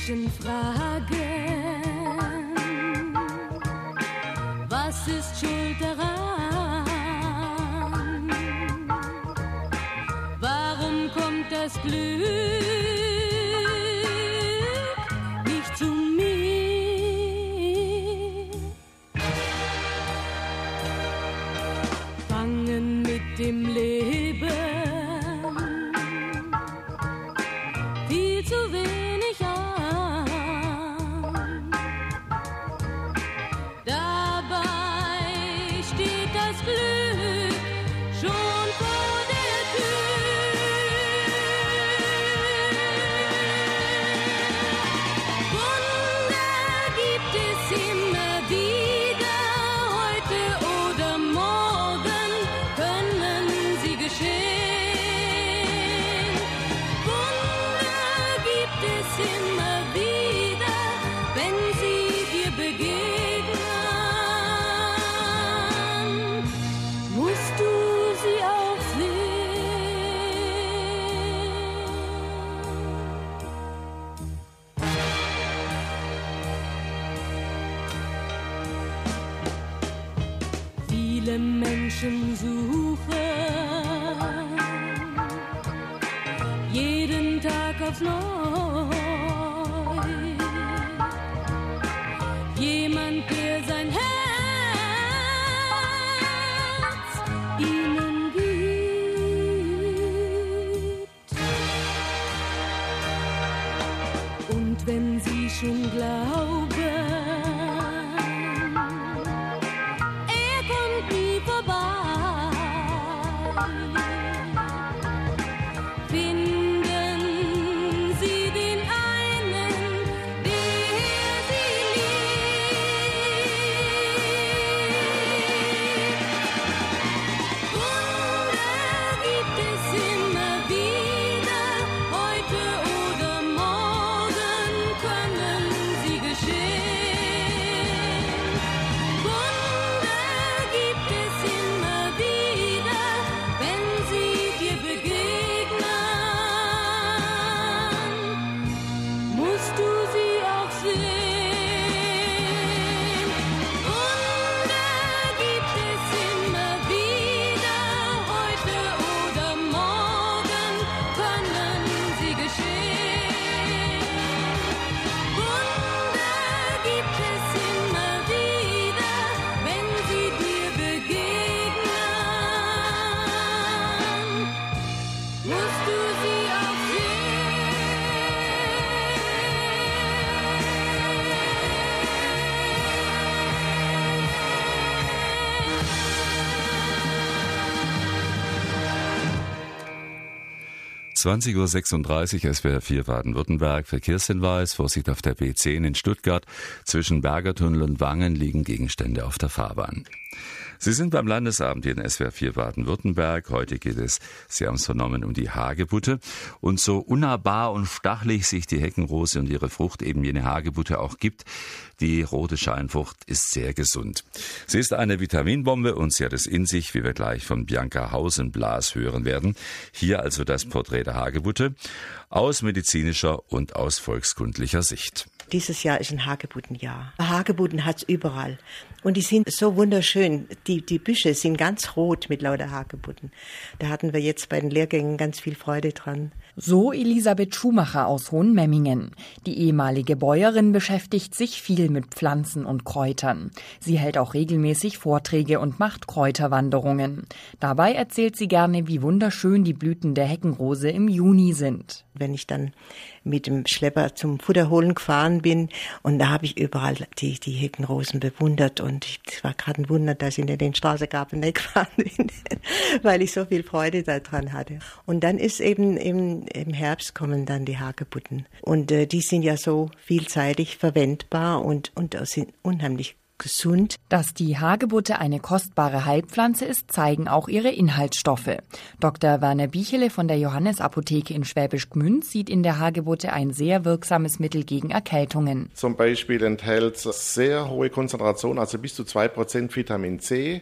Menschen fragen, was ist schuld daran? Warum kommt das Glück nicht zu mir? Fangen mit dem Leben viel zu wenig an. Dabei steht das Glück schon vor der Tür. Wunder gibt es immer wieder, heute oder morgen können sie geschehen. Wunder gibt es immer wieder, wenn sie dir begegnen, musst du sie auch sehen. Viele Menschen suchen jeden Tag aufs Neue jemand, der sein Herz ihnen gibt. Und wenn sie schon glauben, er kommt nie vorbei, finden sie den einen, der sie liebt. Wunder gibt es immer wieder, heute oder morgen können sie geschehen. Wunder gibt es immer wieder, wenn sie dir begegnen, musst du sie auch sehen. Wunder gibt es immer wieder, heute oder morgen können sie geschehen. Wunder gibt es immer wieder, wenn sie dir begegnen, musst du sie auch sehen. 20:36 Uhr, SWR 4 Baden-Württemberg. Verkehrshinweis, Vorsicht auf der B10 in Stuttgart. Zwischen Bergertunnel und Wangen liegen Gegenstände auf der Fahrbahn. Sie sind beim Landesabend hier in SWR 4 Baden-Württemberg. Heute geht es, Sie haben es vernommen, um die Hagebutte. Und so unnahbar und stachelig sich die Heckenrose und ihre Frucht, eben jene Hagebutte, auch gibt, die rote Scheinfrucht ist sehr gesund. Sie ist eine Vitaminbombe und sie hat es in sich, wie wir gleich von Bianca Hausenblas hören werden. Hier also das Porträt der Hagebutte aus medizinischer und aus volkskundlicher Sicht. Dieses Jahr ist ein Hagebuttenjahr. Hagebutten hat's überall. Und die sind so wunderschön. Die Büsche sind ganz rot mit lauter Hagebutten. Da hatten wir jetzt bei den Lehrgängen ganz viel Freude dran. So Elisabeth Schumacher aus Hohenmemmingen. Die ehemalige Bäuerin beschäftigt sich viel mit Pflanzen und Kräutern. Sie hält auch regelmäßig Vorträge und macht Kräuterwanderungen. Dabei erzählt sie gerne, wie wunderschön die Blüten der Heckenrose im Juni sind. Wenn ich dann mit dem Schlepper zum Futter holen gefahren bin und da habe ich überall die Heckenrosen bewundert und es war gerade ein Wunder, dass ich nicht den Straßengraben weggefahren bin, weil ich so viel Freude daran hatte. Und dann ist eben im Herbst kommen dann die Hagebutten und die sind ja so vielseitig verwendbar und sind unheimlich gesund. Dass die Hagebutte eine kostbare Heilpflanze ist, zeigen auch ihre Inhaltsstoffe. Dr. Werner Bichele von der Johannesapotheke in Schwäbisch Gmünd sieht in der Hagebutte ein sehr wirksames Mittel gegen Erkältungen. Zum Beispiel enthält es sehr hohe Konzentration, also bis zu 2% Vitamin C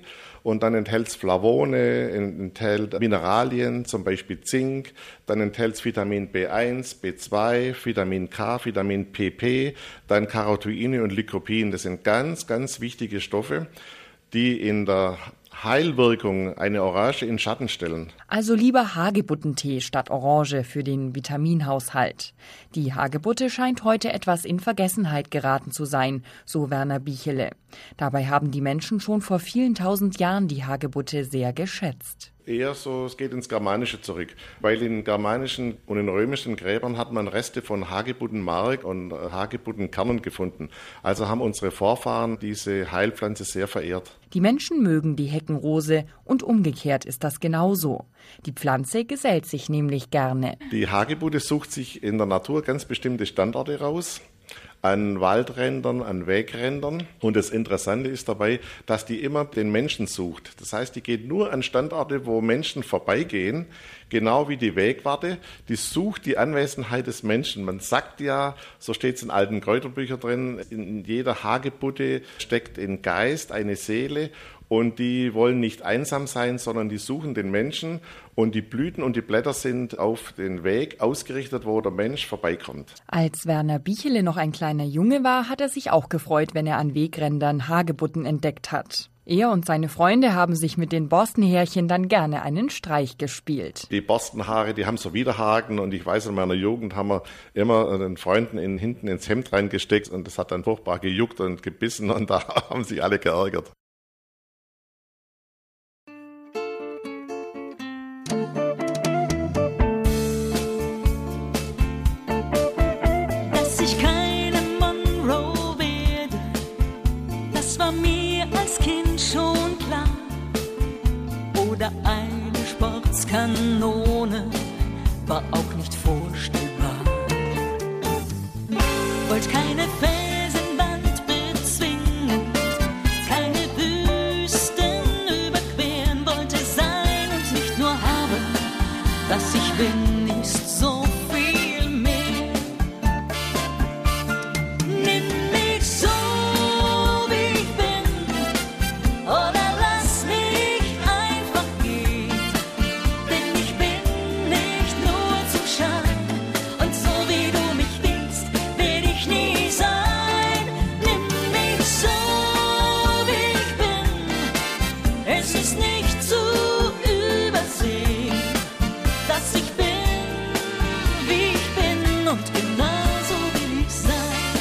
und dann enthält es Flavone, enthält Mineralien, zum Beispiel Zink, dann enthält es Vitamin B1, B2, Vitamin K, Vitamin PP, dann Caroteine und Lycopin. Das sind ganz, ganz wichtige Stoffe, die in der Heilwirkung eine Orange in Schatten stellen. Also lieber Hagebuttentee statt Orange für den Vitaminhaushalt. Die Hagebutte scheint heute etwas in Vergessenheit geraten zu sein, so Werner Bichele. Dabei haben die Menschen schon vor vielen tausend Jahren die Hagebutte sehr geschätzt. Eher so, es geht ins Germanische zurück, weil in germanischen und in römischen Gräbern hat man Reste von Hagebuttenmark und Hagebuttenkernen gefunden. Also haben unsere Vorfahren diese Heilpflanze sehr verehrt. Die Menschen mögen die Heckenrose und umgekehrt ist das genauso. Die Pflanze gesellt sich nämlich gerne. Die Hagebutte sucht sich in der Natur ganz bestimmte Standorte raus. An Waldrändern, an Wegrändern. Und das Interessante ist dabei, dass die immer den Menschen sucht. Das heißt, die geht nur an Standorte, wo Menschen vorbeigehen, genau wie die Wegwarte. Die sucht die Anwesenheit des Menschen. Man sagt ja, so steht es in alten Kräuterbüchern drin, in jeder Hagebutte steckt ein Geist, eine Seele. Und die wollen nicht einsam sein, sondern die suchen den Menschen. Und die Blüten und die Blätter sind auf den Weg ausgerichtet, wo der Mensch vorbeikommt. Als Werner Bichele noch ein kleiner Junge war, hat er sich auch gefreut, wenn er an Wegrändern Hagebutten entdeckt hat. Er und seine Freunde haben sich mit den Borstenhärchen dann gerne einen Streich gespielt. Die Borstenhaare, die haben so Widerhaken und ich weiß, in meiner Jugend haben wir immer den Freunden hinten ins Hemd reingesteckt und das hat dann furchtbar gejuckt und gebissen und da haben sich alle geärgert. Dass ich keine Monroe werde, das war mir als Kind schon klar. Oder eine Sportskanone war auch nicht vorstellbar. Wollt keine Felsenwand bezwingen, keine Wüsten überqueren, wollte sein und nicht nur haben, was ich bin, ist so viel mehr. Nimm mich so, wie ich bin, oder lass mich einfach gehen, denn ich bin nicht nur zum Schein, und so wie du mich willst, will ich nie sein. Nimm mich so, wie ich bin, es ist nicht zu übersehen, dass ich bin, wie ich bin, und genauso will ich sein.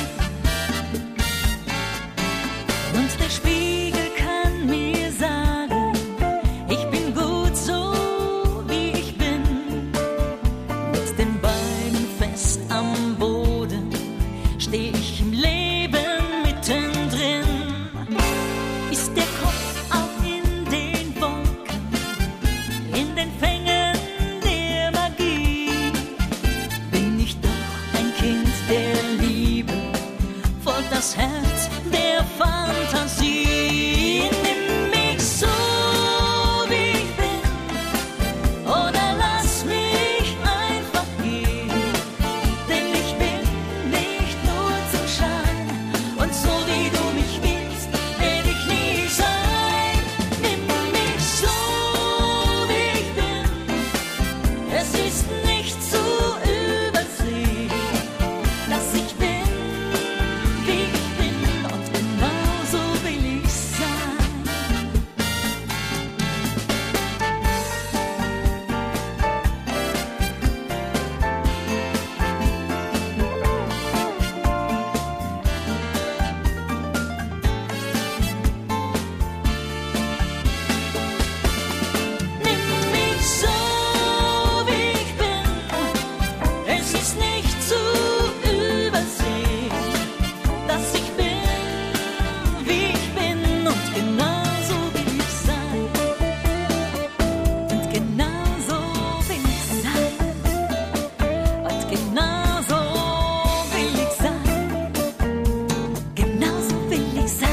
Und der Spiegel kann mir sagen, ich bin gut so, wie ich bin. Mit den Beinen fest am Boden steh ich im Leben mittendrin. Ist der Kopf auch in den Wolken, in den Fängen der Magie? Bin ich doch ein Kind der Liebe, folgt das Herz der Fantasie. Nimm mich so, wie ich bin, oder lass mich einfach gehen, denn ich bin nicht nur zum Schein, und so wie du mich willst, will ich nie sein. Nimm mich so, wie ich bin, es ist nicht zu übersehen, dass ich bin, wie ich bin, und genauso will ich sein. Nimm mich so, wie ich bin, es ist nicht zu übersehen, dass ich bin, wie ich bin, und genauso will ich sein. Und genauso will ich sein. Und genauso will ich sein. Genauso will ich sein.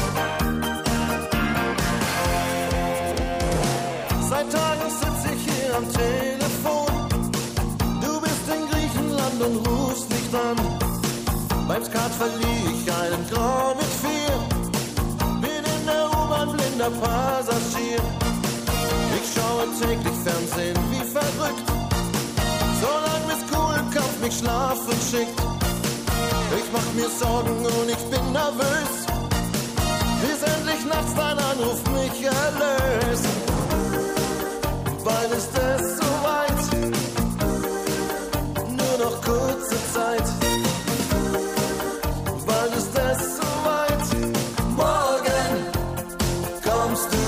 Seit Tagen sitz ich hier Beim Skat verlieh ich einen Grand mit 4. Bin in der U-Bahn blinder Passagier. Ich schaue täglich Fernsehen wie verrückt. Solange Miss Kohlkampf mich schlafen schickt. Ich mach mir Sorgen und ich bin nervös, bis endlich nachts dein Anruf mich erlöst. Bald ist es soweit, nur noch kurze Zeit. Bald ist es soweit, morgen kommst du.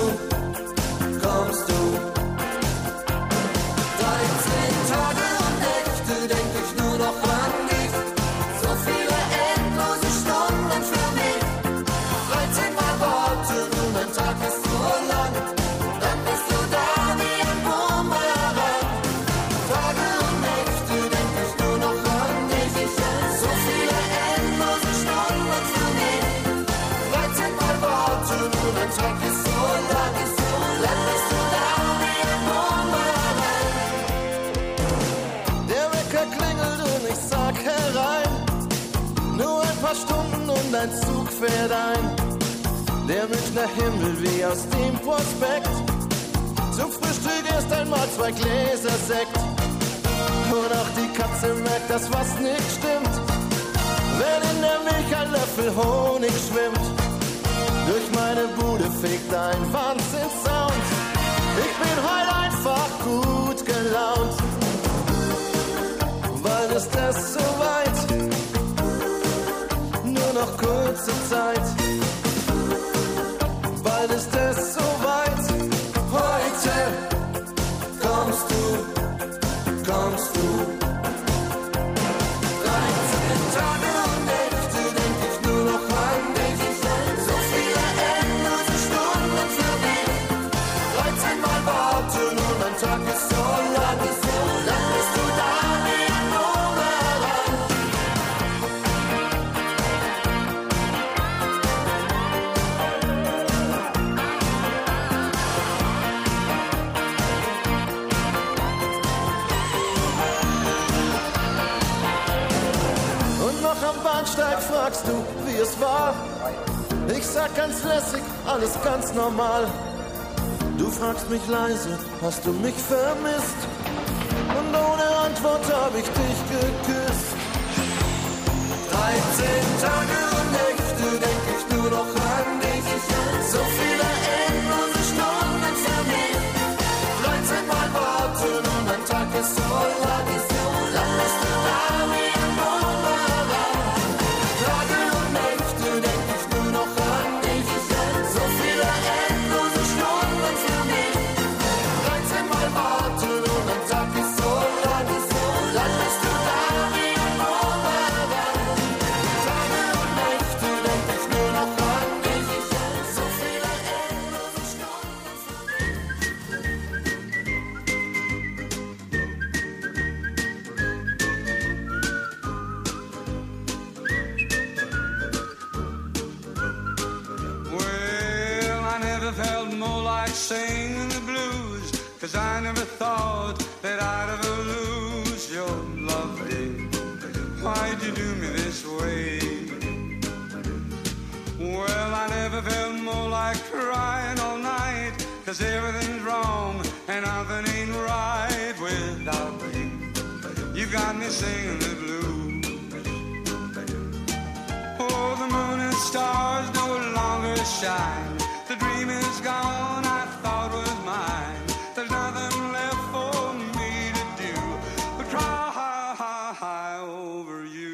13 Tage und Nächte denk ich nur noch an dich. So viele endlose Stunden für mich. 13 Mal warten und ein Tag ist so lang. Dann bist du da wie ein Bumerang. Tage und Nächte denk ich nur noch an dich. So viele endlose Stunden für mich. 13 Mal warten und ein Tag ist so lang. Dann bist du da wie ein Bumerang. Der Wecker klingelt und ich sag herein. Nur ein paar Stunden und ein Zug fährt ein. Der Münchner Himmel wie aus dem Prospekt. Zum Frühstück erst einmal 2 Gläser Sekt. Und auch die Katze merkt, dass was nicht stimmt, wenn in der Milch ein Löffel Honig schwimmt. Durch meine Bude fegt ein Wahnsinnssound. Ich bin heute einfach gut gelaunt. Bald ist es soweit, nur noch kurze Zeit. Bald ist es soweit, heute kommst du. 13 Tage und Nächte denk ich nur noch an dich. So viele endlose Stunden für mich. 13 Mal warten und ein Tag ist so lang. Dann bist du da wie ein Bumerang. Und noch am Bahnsteig fragst du, wie es war. Ich sag ganz lässig, alles ganz normal. Du fragst mich leise, hast du mich vermisst? Und ohne Antwort hab ich dich geküsst. 13 Tage und Nächte denk ich nur noch an dich. So viele endlose Stunden für mich. 13 Mal warten und ein Tag ist so lang. Dann bist du da wie ein Bumerang. Tage und Nächte denk ich nur noch an dich. So viele endlose Stunden für mich. 13 Mal warten und ein Tag ist so lang. Dann bist du da wie ein Bumerang. Tage und Nächte denk ich nur noch an dich. So viele endlose Stunden für Well, I never felt more like singing the blues, 'cause I never thought that I'd ever lose your love, dear. Why'd you do me this way? Well, I never felt more like crying all night, 'cause everything's wrong and nothing ain't right without you. You got me singing the blues. Oh, the moon and stars no longer shine. The dream is gone, I thought was mine. There's nothing left for me to do but cry over you.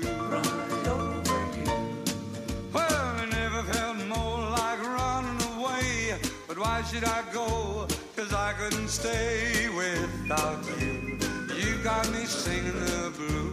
Well, I never felt more like running away, but why should I go? 'Cause I couldn't stay without you. You got me singing the blues.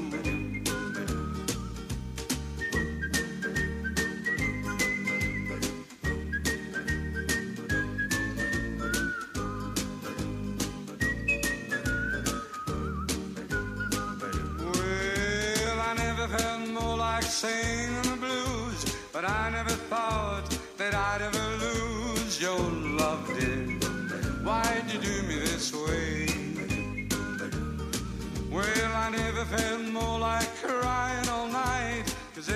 Singing the blues, but I never thought that I'd ever lose your love, dear. Why'd you do me this way? Well, I never felt more like crying all night, 'cause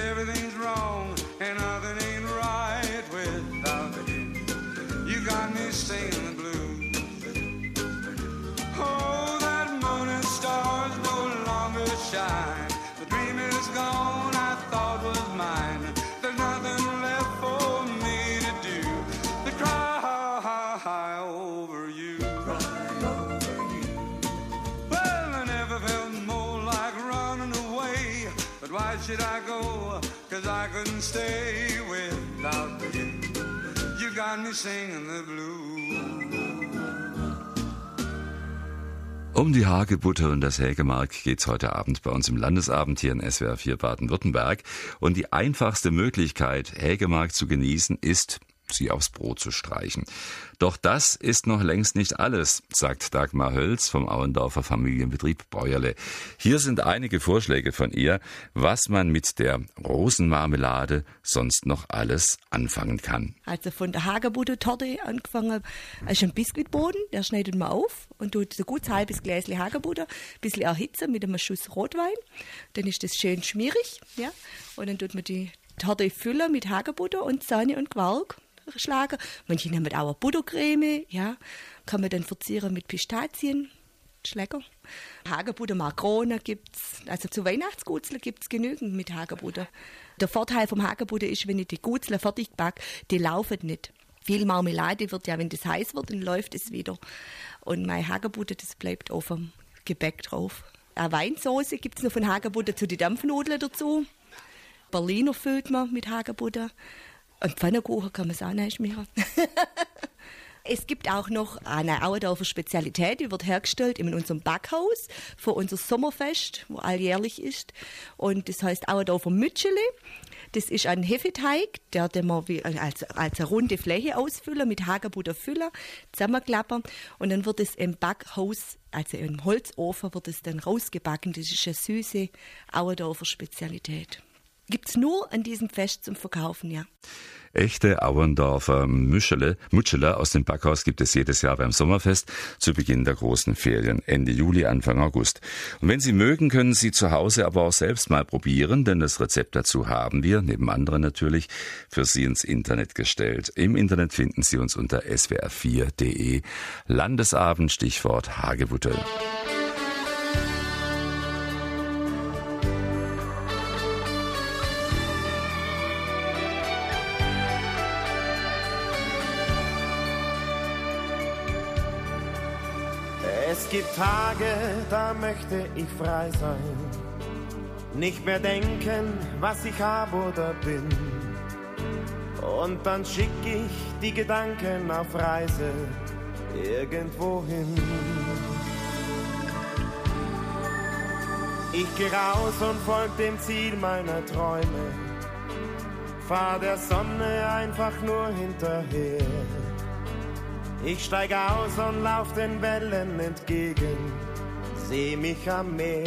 But why should I go? 'Cause I couldn't stay without you. You got me singing the blues. Um die Hagebutte und das Hägemark geht's heute Abend bei uns im Landesabend hier in SWR 4 Baden-Württemberg. Und die einfachste Möglichkeit, Hägemark zu genießen, ist, sie aufs Brot zu streichen. Doch das ist noch längst nicht alles, sagt Dagmar Hölz vom Auendorfer Familienbetrieb Bäuerle. Hier sind einige Vorschläge von ihr, was man mit der Rosenmarmelade sonst noch alles anfangen kann. Also von der Hagebutte-Torte angefangen, ist ein Biskuitboden, der schneidet man auf und tut so gut ein halbes Gläschen Hagebutte, ein bisschen erhitzen mit einem Schuss Rotwein. Dann ist das schön schmierig, ja. Und dann tut man die Torte füllen mit Hagebutte und Sahne und Quark schlagen. Manche nehmen auch eine Buttercreme, ja. Kann man dann verzieren mit Pistazien. Schlecker. Hagebutte Makrone gibt's, also zu Weihnachtsgutzeln gibt's genügend mit Hagebutte. Der Vorteil vom Hagebutte ist, wenn ich die Gutzeln fertig backe, die laufen nicht. Viel Marmelade wird ja, wenn das heiß wird, dann läuft es wieder. Und mein Hagebutte, das bleibt auf dem Gebäck drauf. Eine Weinsauce gibt's noch von Hagebutte zu den Dampfnudeln dazu. Berliner füllt man mit Hagebutte. Und Pfannkuchen kann man es auch nicht schmieren. Es gibt auch noch eine Auendorfer Spezialität, die wird hergestellt in unserem Backhaus für unser Sommerfest, wo alljährlich ist. Und das heißt Auendorfer Mütschele. Das ist ein Hefeteig, den man als eine runde Fläche ausfüllen, mit Hagebutte füllen, zusammenklappern. Und dann wird es im Backhaus, also im Holzofen, wird es dann rausgebacken. Das ist eine süße Auendorfer Spezialität. Gibt's nur an diesem Fest zum Verkaufen, ja. Echte Auendorfer Mütschele aus dem Backhaus gibt es jedes Jahr beim Sommerfest zu Beginn der großen Ferien, Ende Juli, Anfang August. Und wenn Sie mögen, können Sie zu Hause aber auch selbst mal probieren, denn das Rezept dazu haben wir, neben anderen natürlich, für Sie ins Internet gestellt. Im Internet finden Sie uns unter swr4.de. Landesabend, Stichwort Hagebutte. Es gibt Tage, da möchte ich frei sein, nicht mehr denken, was ich hab oder bin. Und dann schick ich die Gedanken auf Reise irgendwo hin. Ich geh raus und folg dem Ziel meiner Träume, fahr der Sonne einfach nur hinterher. Ich steig aus und lauf den Wellen entgegen, seh mich am Meer.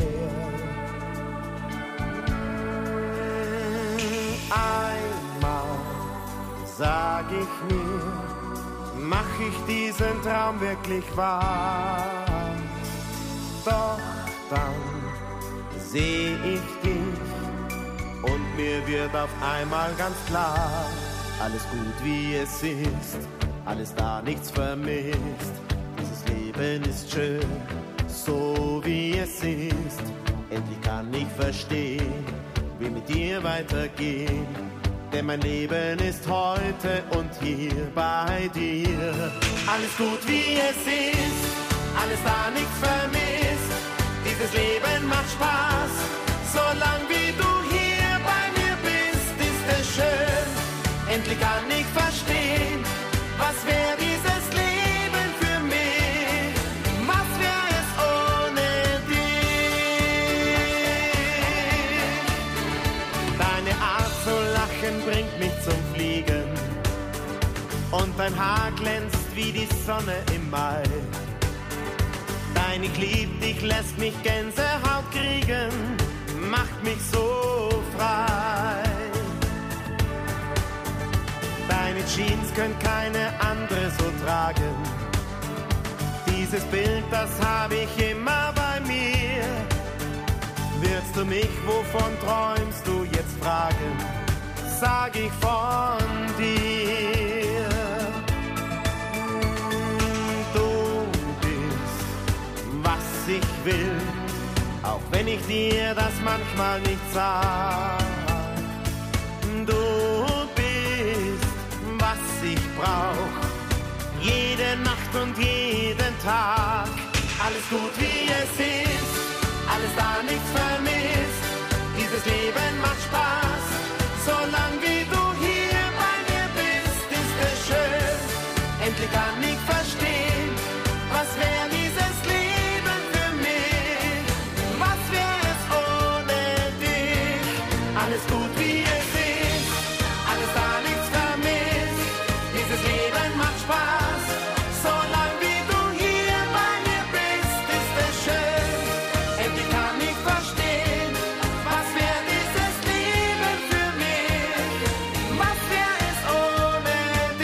Einmal sag ich mir, mach ich diesen Traum wirklich wahr. Doch dann seh ich dich und mir wird auf einmal ganz klar, alles gut wie es ist. Alles da, nichts vermisst. Dieses Leben ist schön, so wie es ist. Endlich kann ich verstehen, wie mit dir weitergehen. Denn mein Leben ist heute und hier bei dir. Alles gut wie es ist, alles da, nichts vermisst. Dieses Leben macht Spaß, solange wie du hier bei mir bist, ist es schön. Endlich kann ich verstehen, was wäre dieses Leben für mich? Was wäre es ohne dich? Deine Art zu lachen bringt mich zum Fliegen und dein Haar glänzt wie die Sonne im Mai. Dein Ich lieb dich lässt mich Gänsehaut kriegen, macht mich so frei. Deine Jeans können keine andere so tragen. Dieses Bild, das habe ich immer bei mir. Wirst du mich, wovon träumst du jetzt fragen? Sag ich von dir. Du bist, was ich will, auch wenn ich dir das manchmal nicht sag. Du was ich brauch, jede Nacht und jeden Tag. Alles gut wie es ist, alles da, nichts vermisst. Dieses Leben alles gut wie es ist, alles da, nichts vermisst. Dieses Leben macht Spaß, solange wie du hier bei mir bist, ist es schön. Endlich kann ich verstehen, was wäre dieses Leben für mich, was wäre es ohne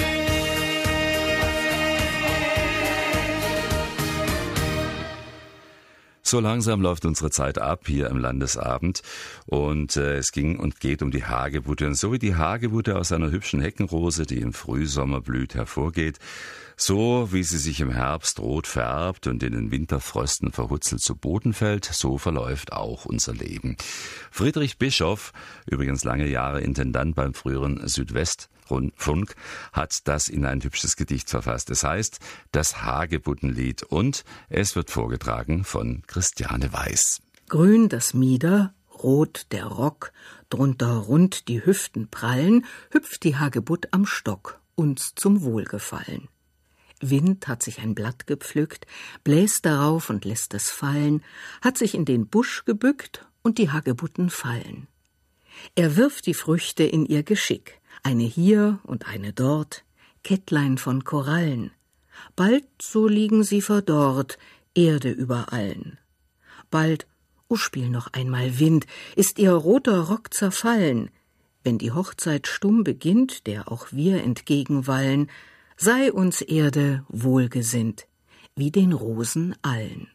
So langsam läuft unsere Zeit ab hier im Landesabend und es ging und geht um die Hagebutte. Und so wie die Hagebutte aus einer hübschen Heckenrose, die im Frühsommer blüht, hervorgeht, so wie sie sich im Herbst rot färbt und in den Winterfrösten verhutzelt zu Boden fällt, so verläuft auch unser Leben. Friedrich Bischof, übrigens lange Jahre Intendant beim früheren Südwestrundfunk, hat das in ein hübsches Gedicht verfasst. Es heißt Das Hagebuttenlied und es wird vorgetragen von Christiane Weiß. Grün das Mieder, rot der Rock, drunter rund die Hüften prallen, hüpft die Hagebutt am Stock, uns zum Wohlgefallen. Wind hat sich ein Blatt gepflückt, bläst darauf und lässt es fallen, hat sich in den Busch gebückt und die Hagebutten fallen. Er wirft die Früchte in ihr Geschick, eine hier und eine dort, Kettlein von Korallen. Bald, so liegen sie verdorrt, Erde über allen. Bald, o spiel noch einmal Wind, ist ihr roter Rock zerfallen. Wenn die Hochzeit stumm beginnt, der auch wir entgegenwallen, sei uns Erde wohlgesinnt, wie den Rosen allen.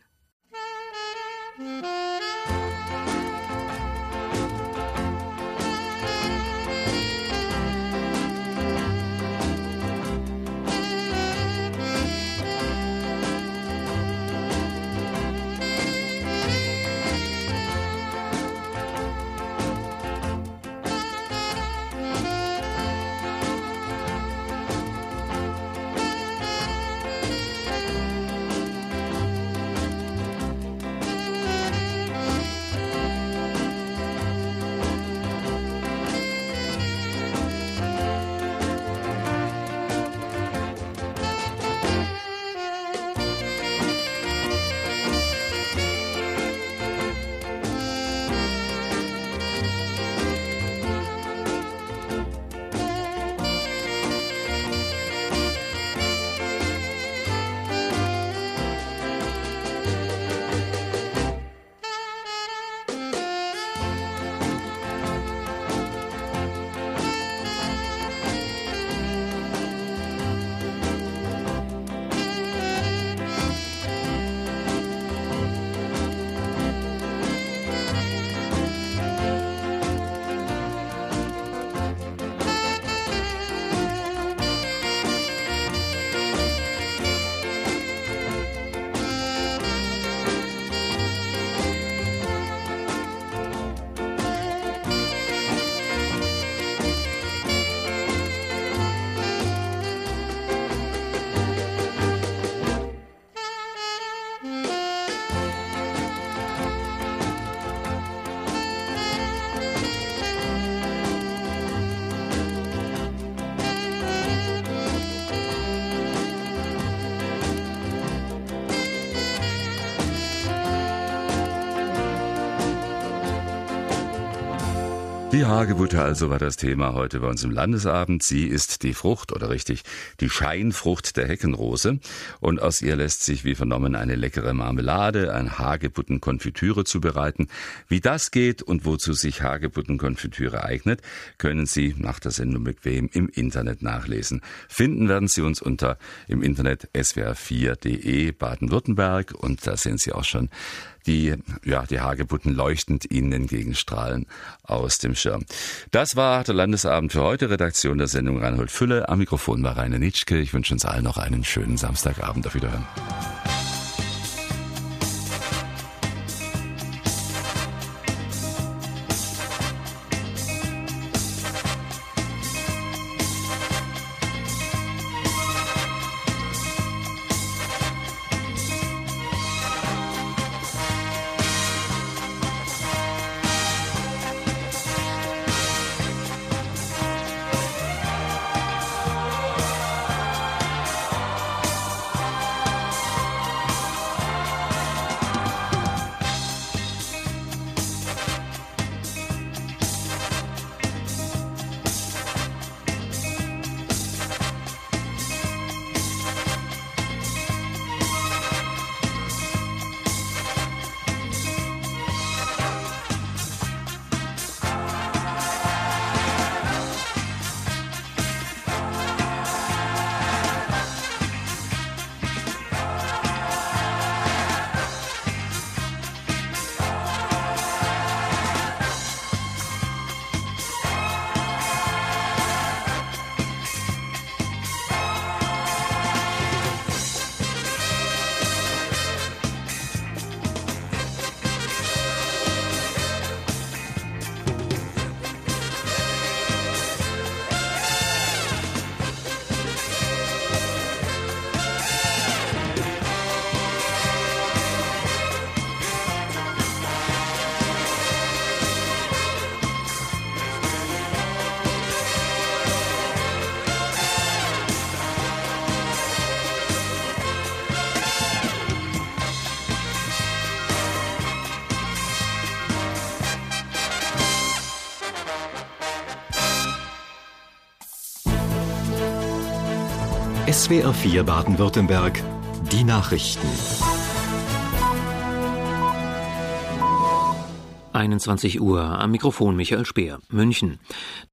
Die Hagebutte also war das Thema heute bei uns im Landesabend. Sie ist die Frucht, oder richtig, die Scheinfrucht der Heckenrose. Und aus ihr lässt sich, wie vernommen, eine leckere Marmelade, ein Hagebuttenkonfitüre zubereiten. Wie das geht und wozu sich Hagebuttenkonfitüre eignet, können Sie nach der Sendung bequem im Internet nachlesen. Finden werden Sie uns unter im Internet swr4.de Baden-Württemberg, und da sehen Sie auch schon die Hagebutten leuchtend Ihnen entgegenstrahlen aus dem Schirm. Das war der Landesabend für heute. Redaktion der Sendung Reinhold Fülle. Am Mikrofon war Rainer Nitschke. Ich wünsche uns allen noch einen schönen Samstagabend. Auf Wiederhören. SWR 4 Baden-Württemberg. Die Nachrichten. 21 Uhr, am Mikrofon Michael Speer, München.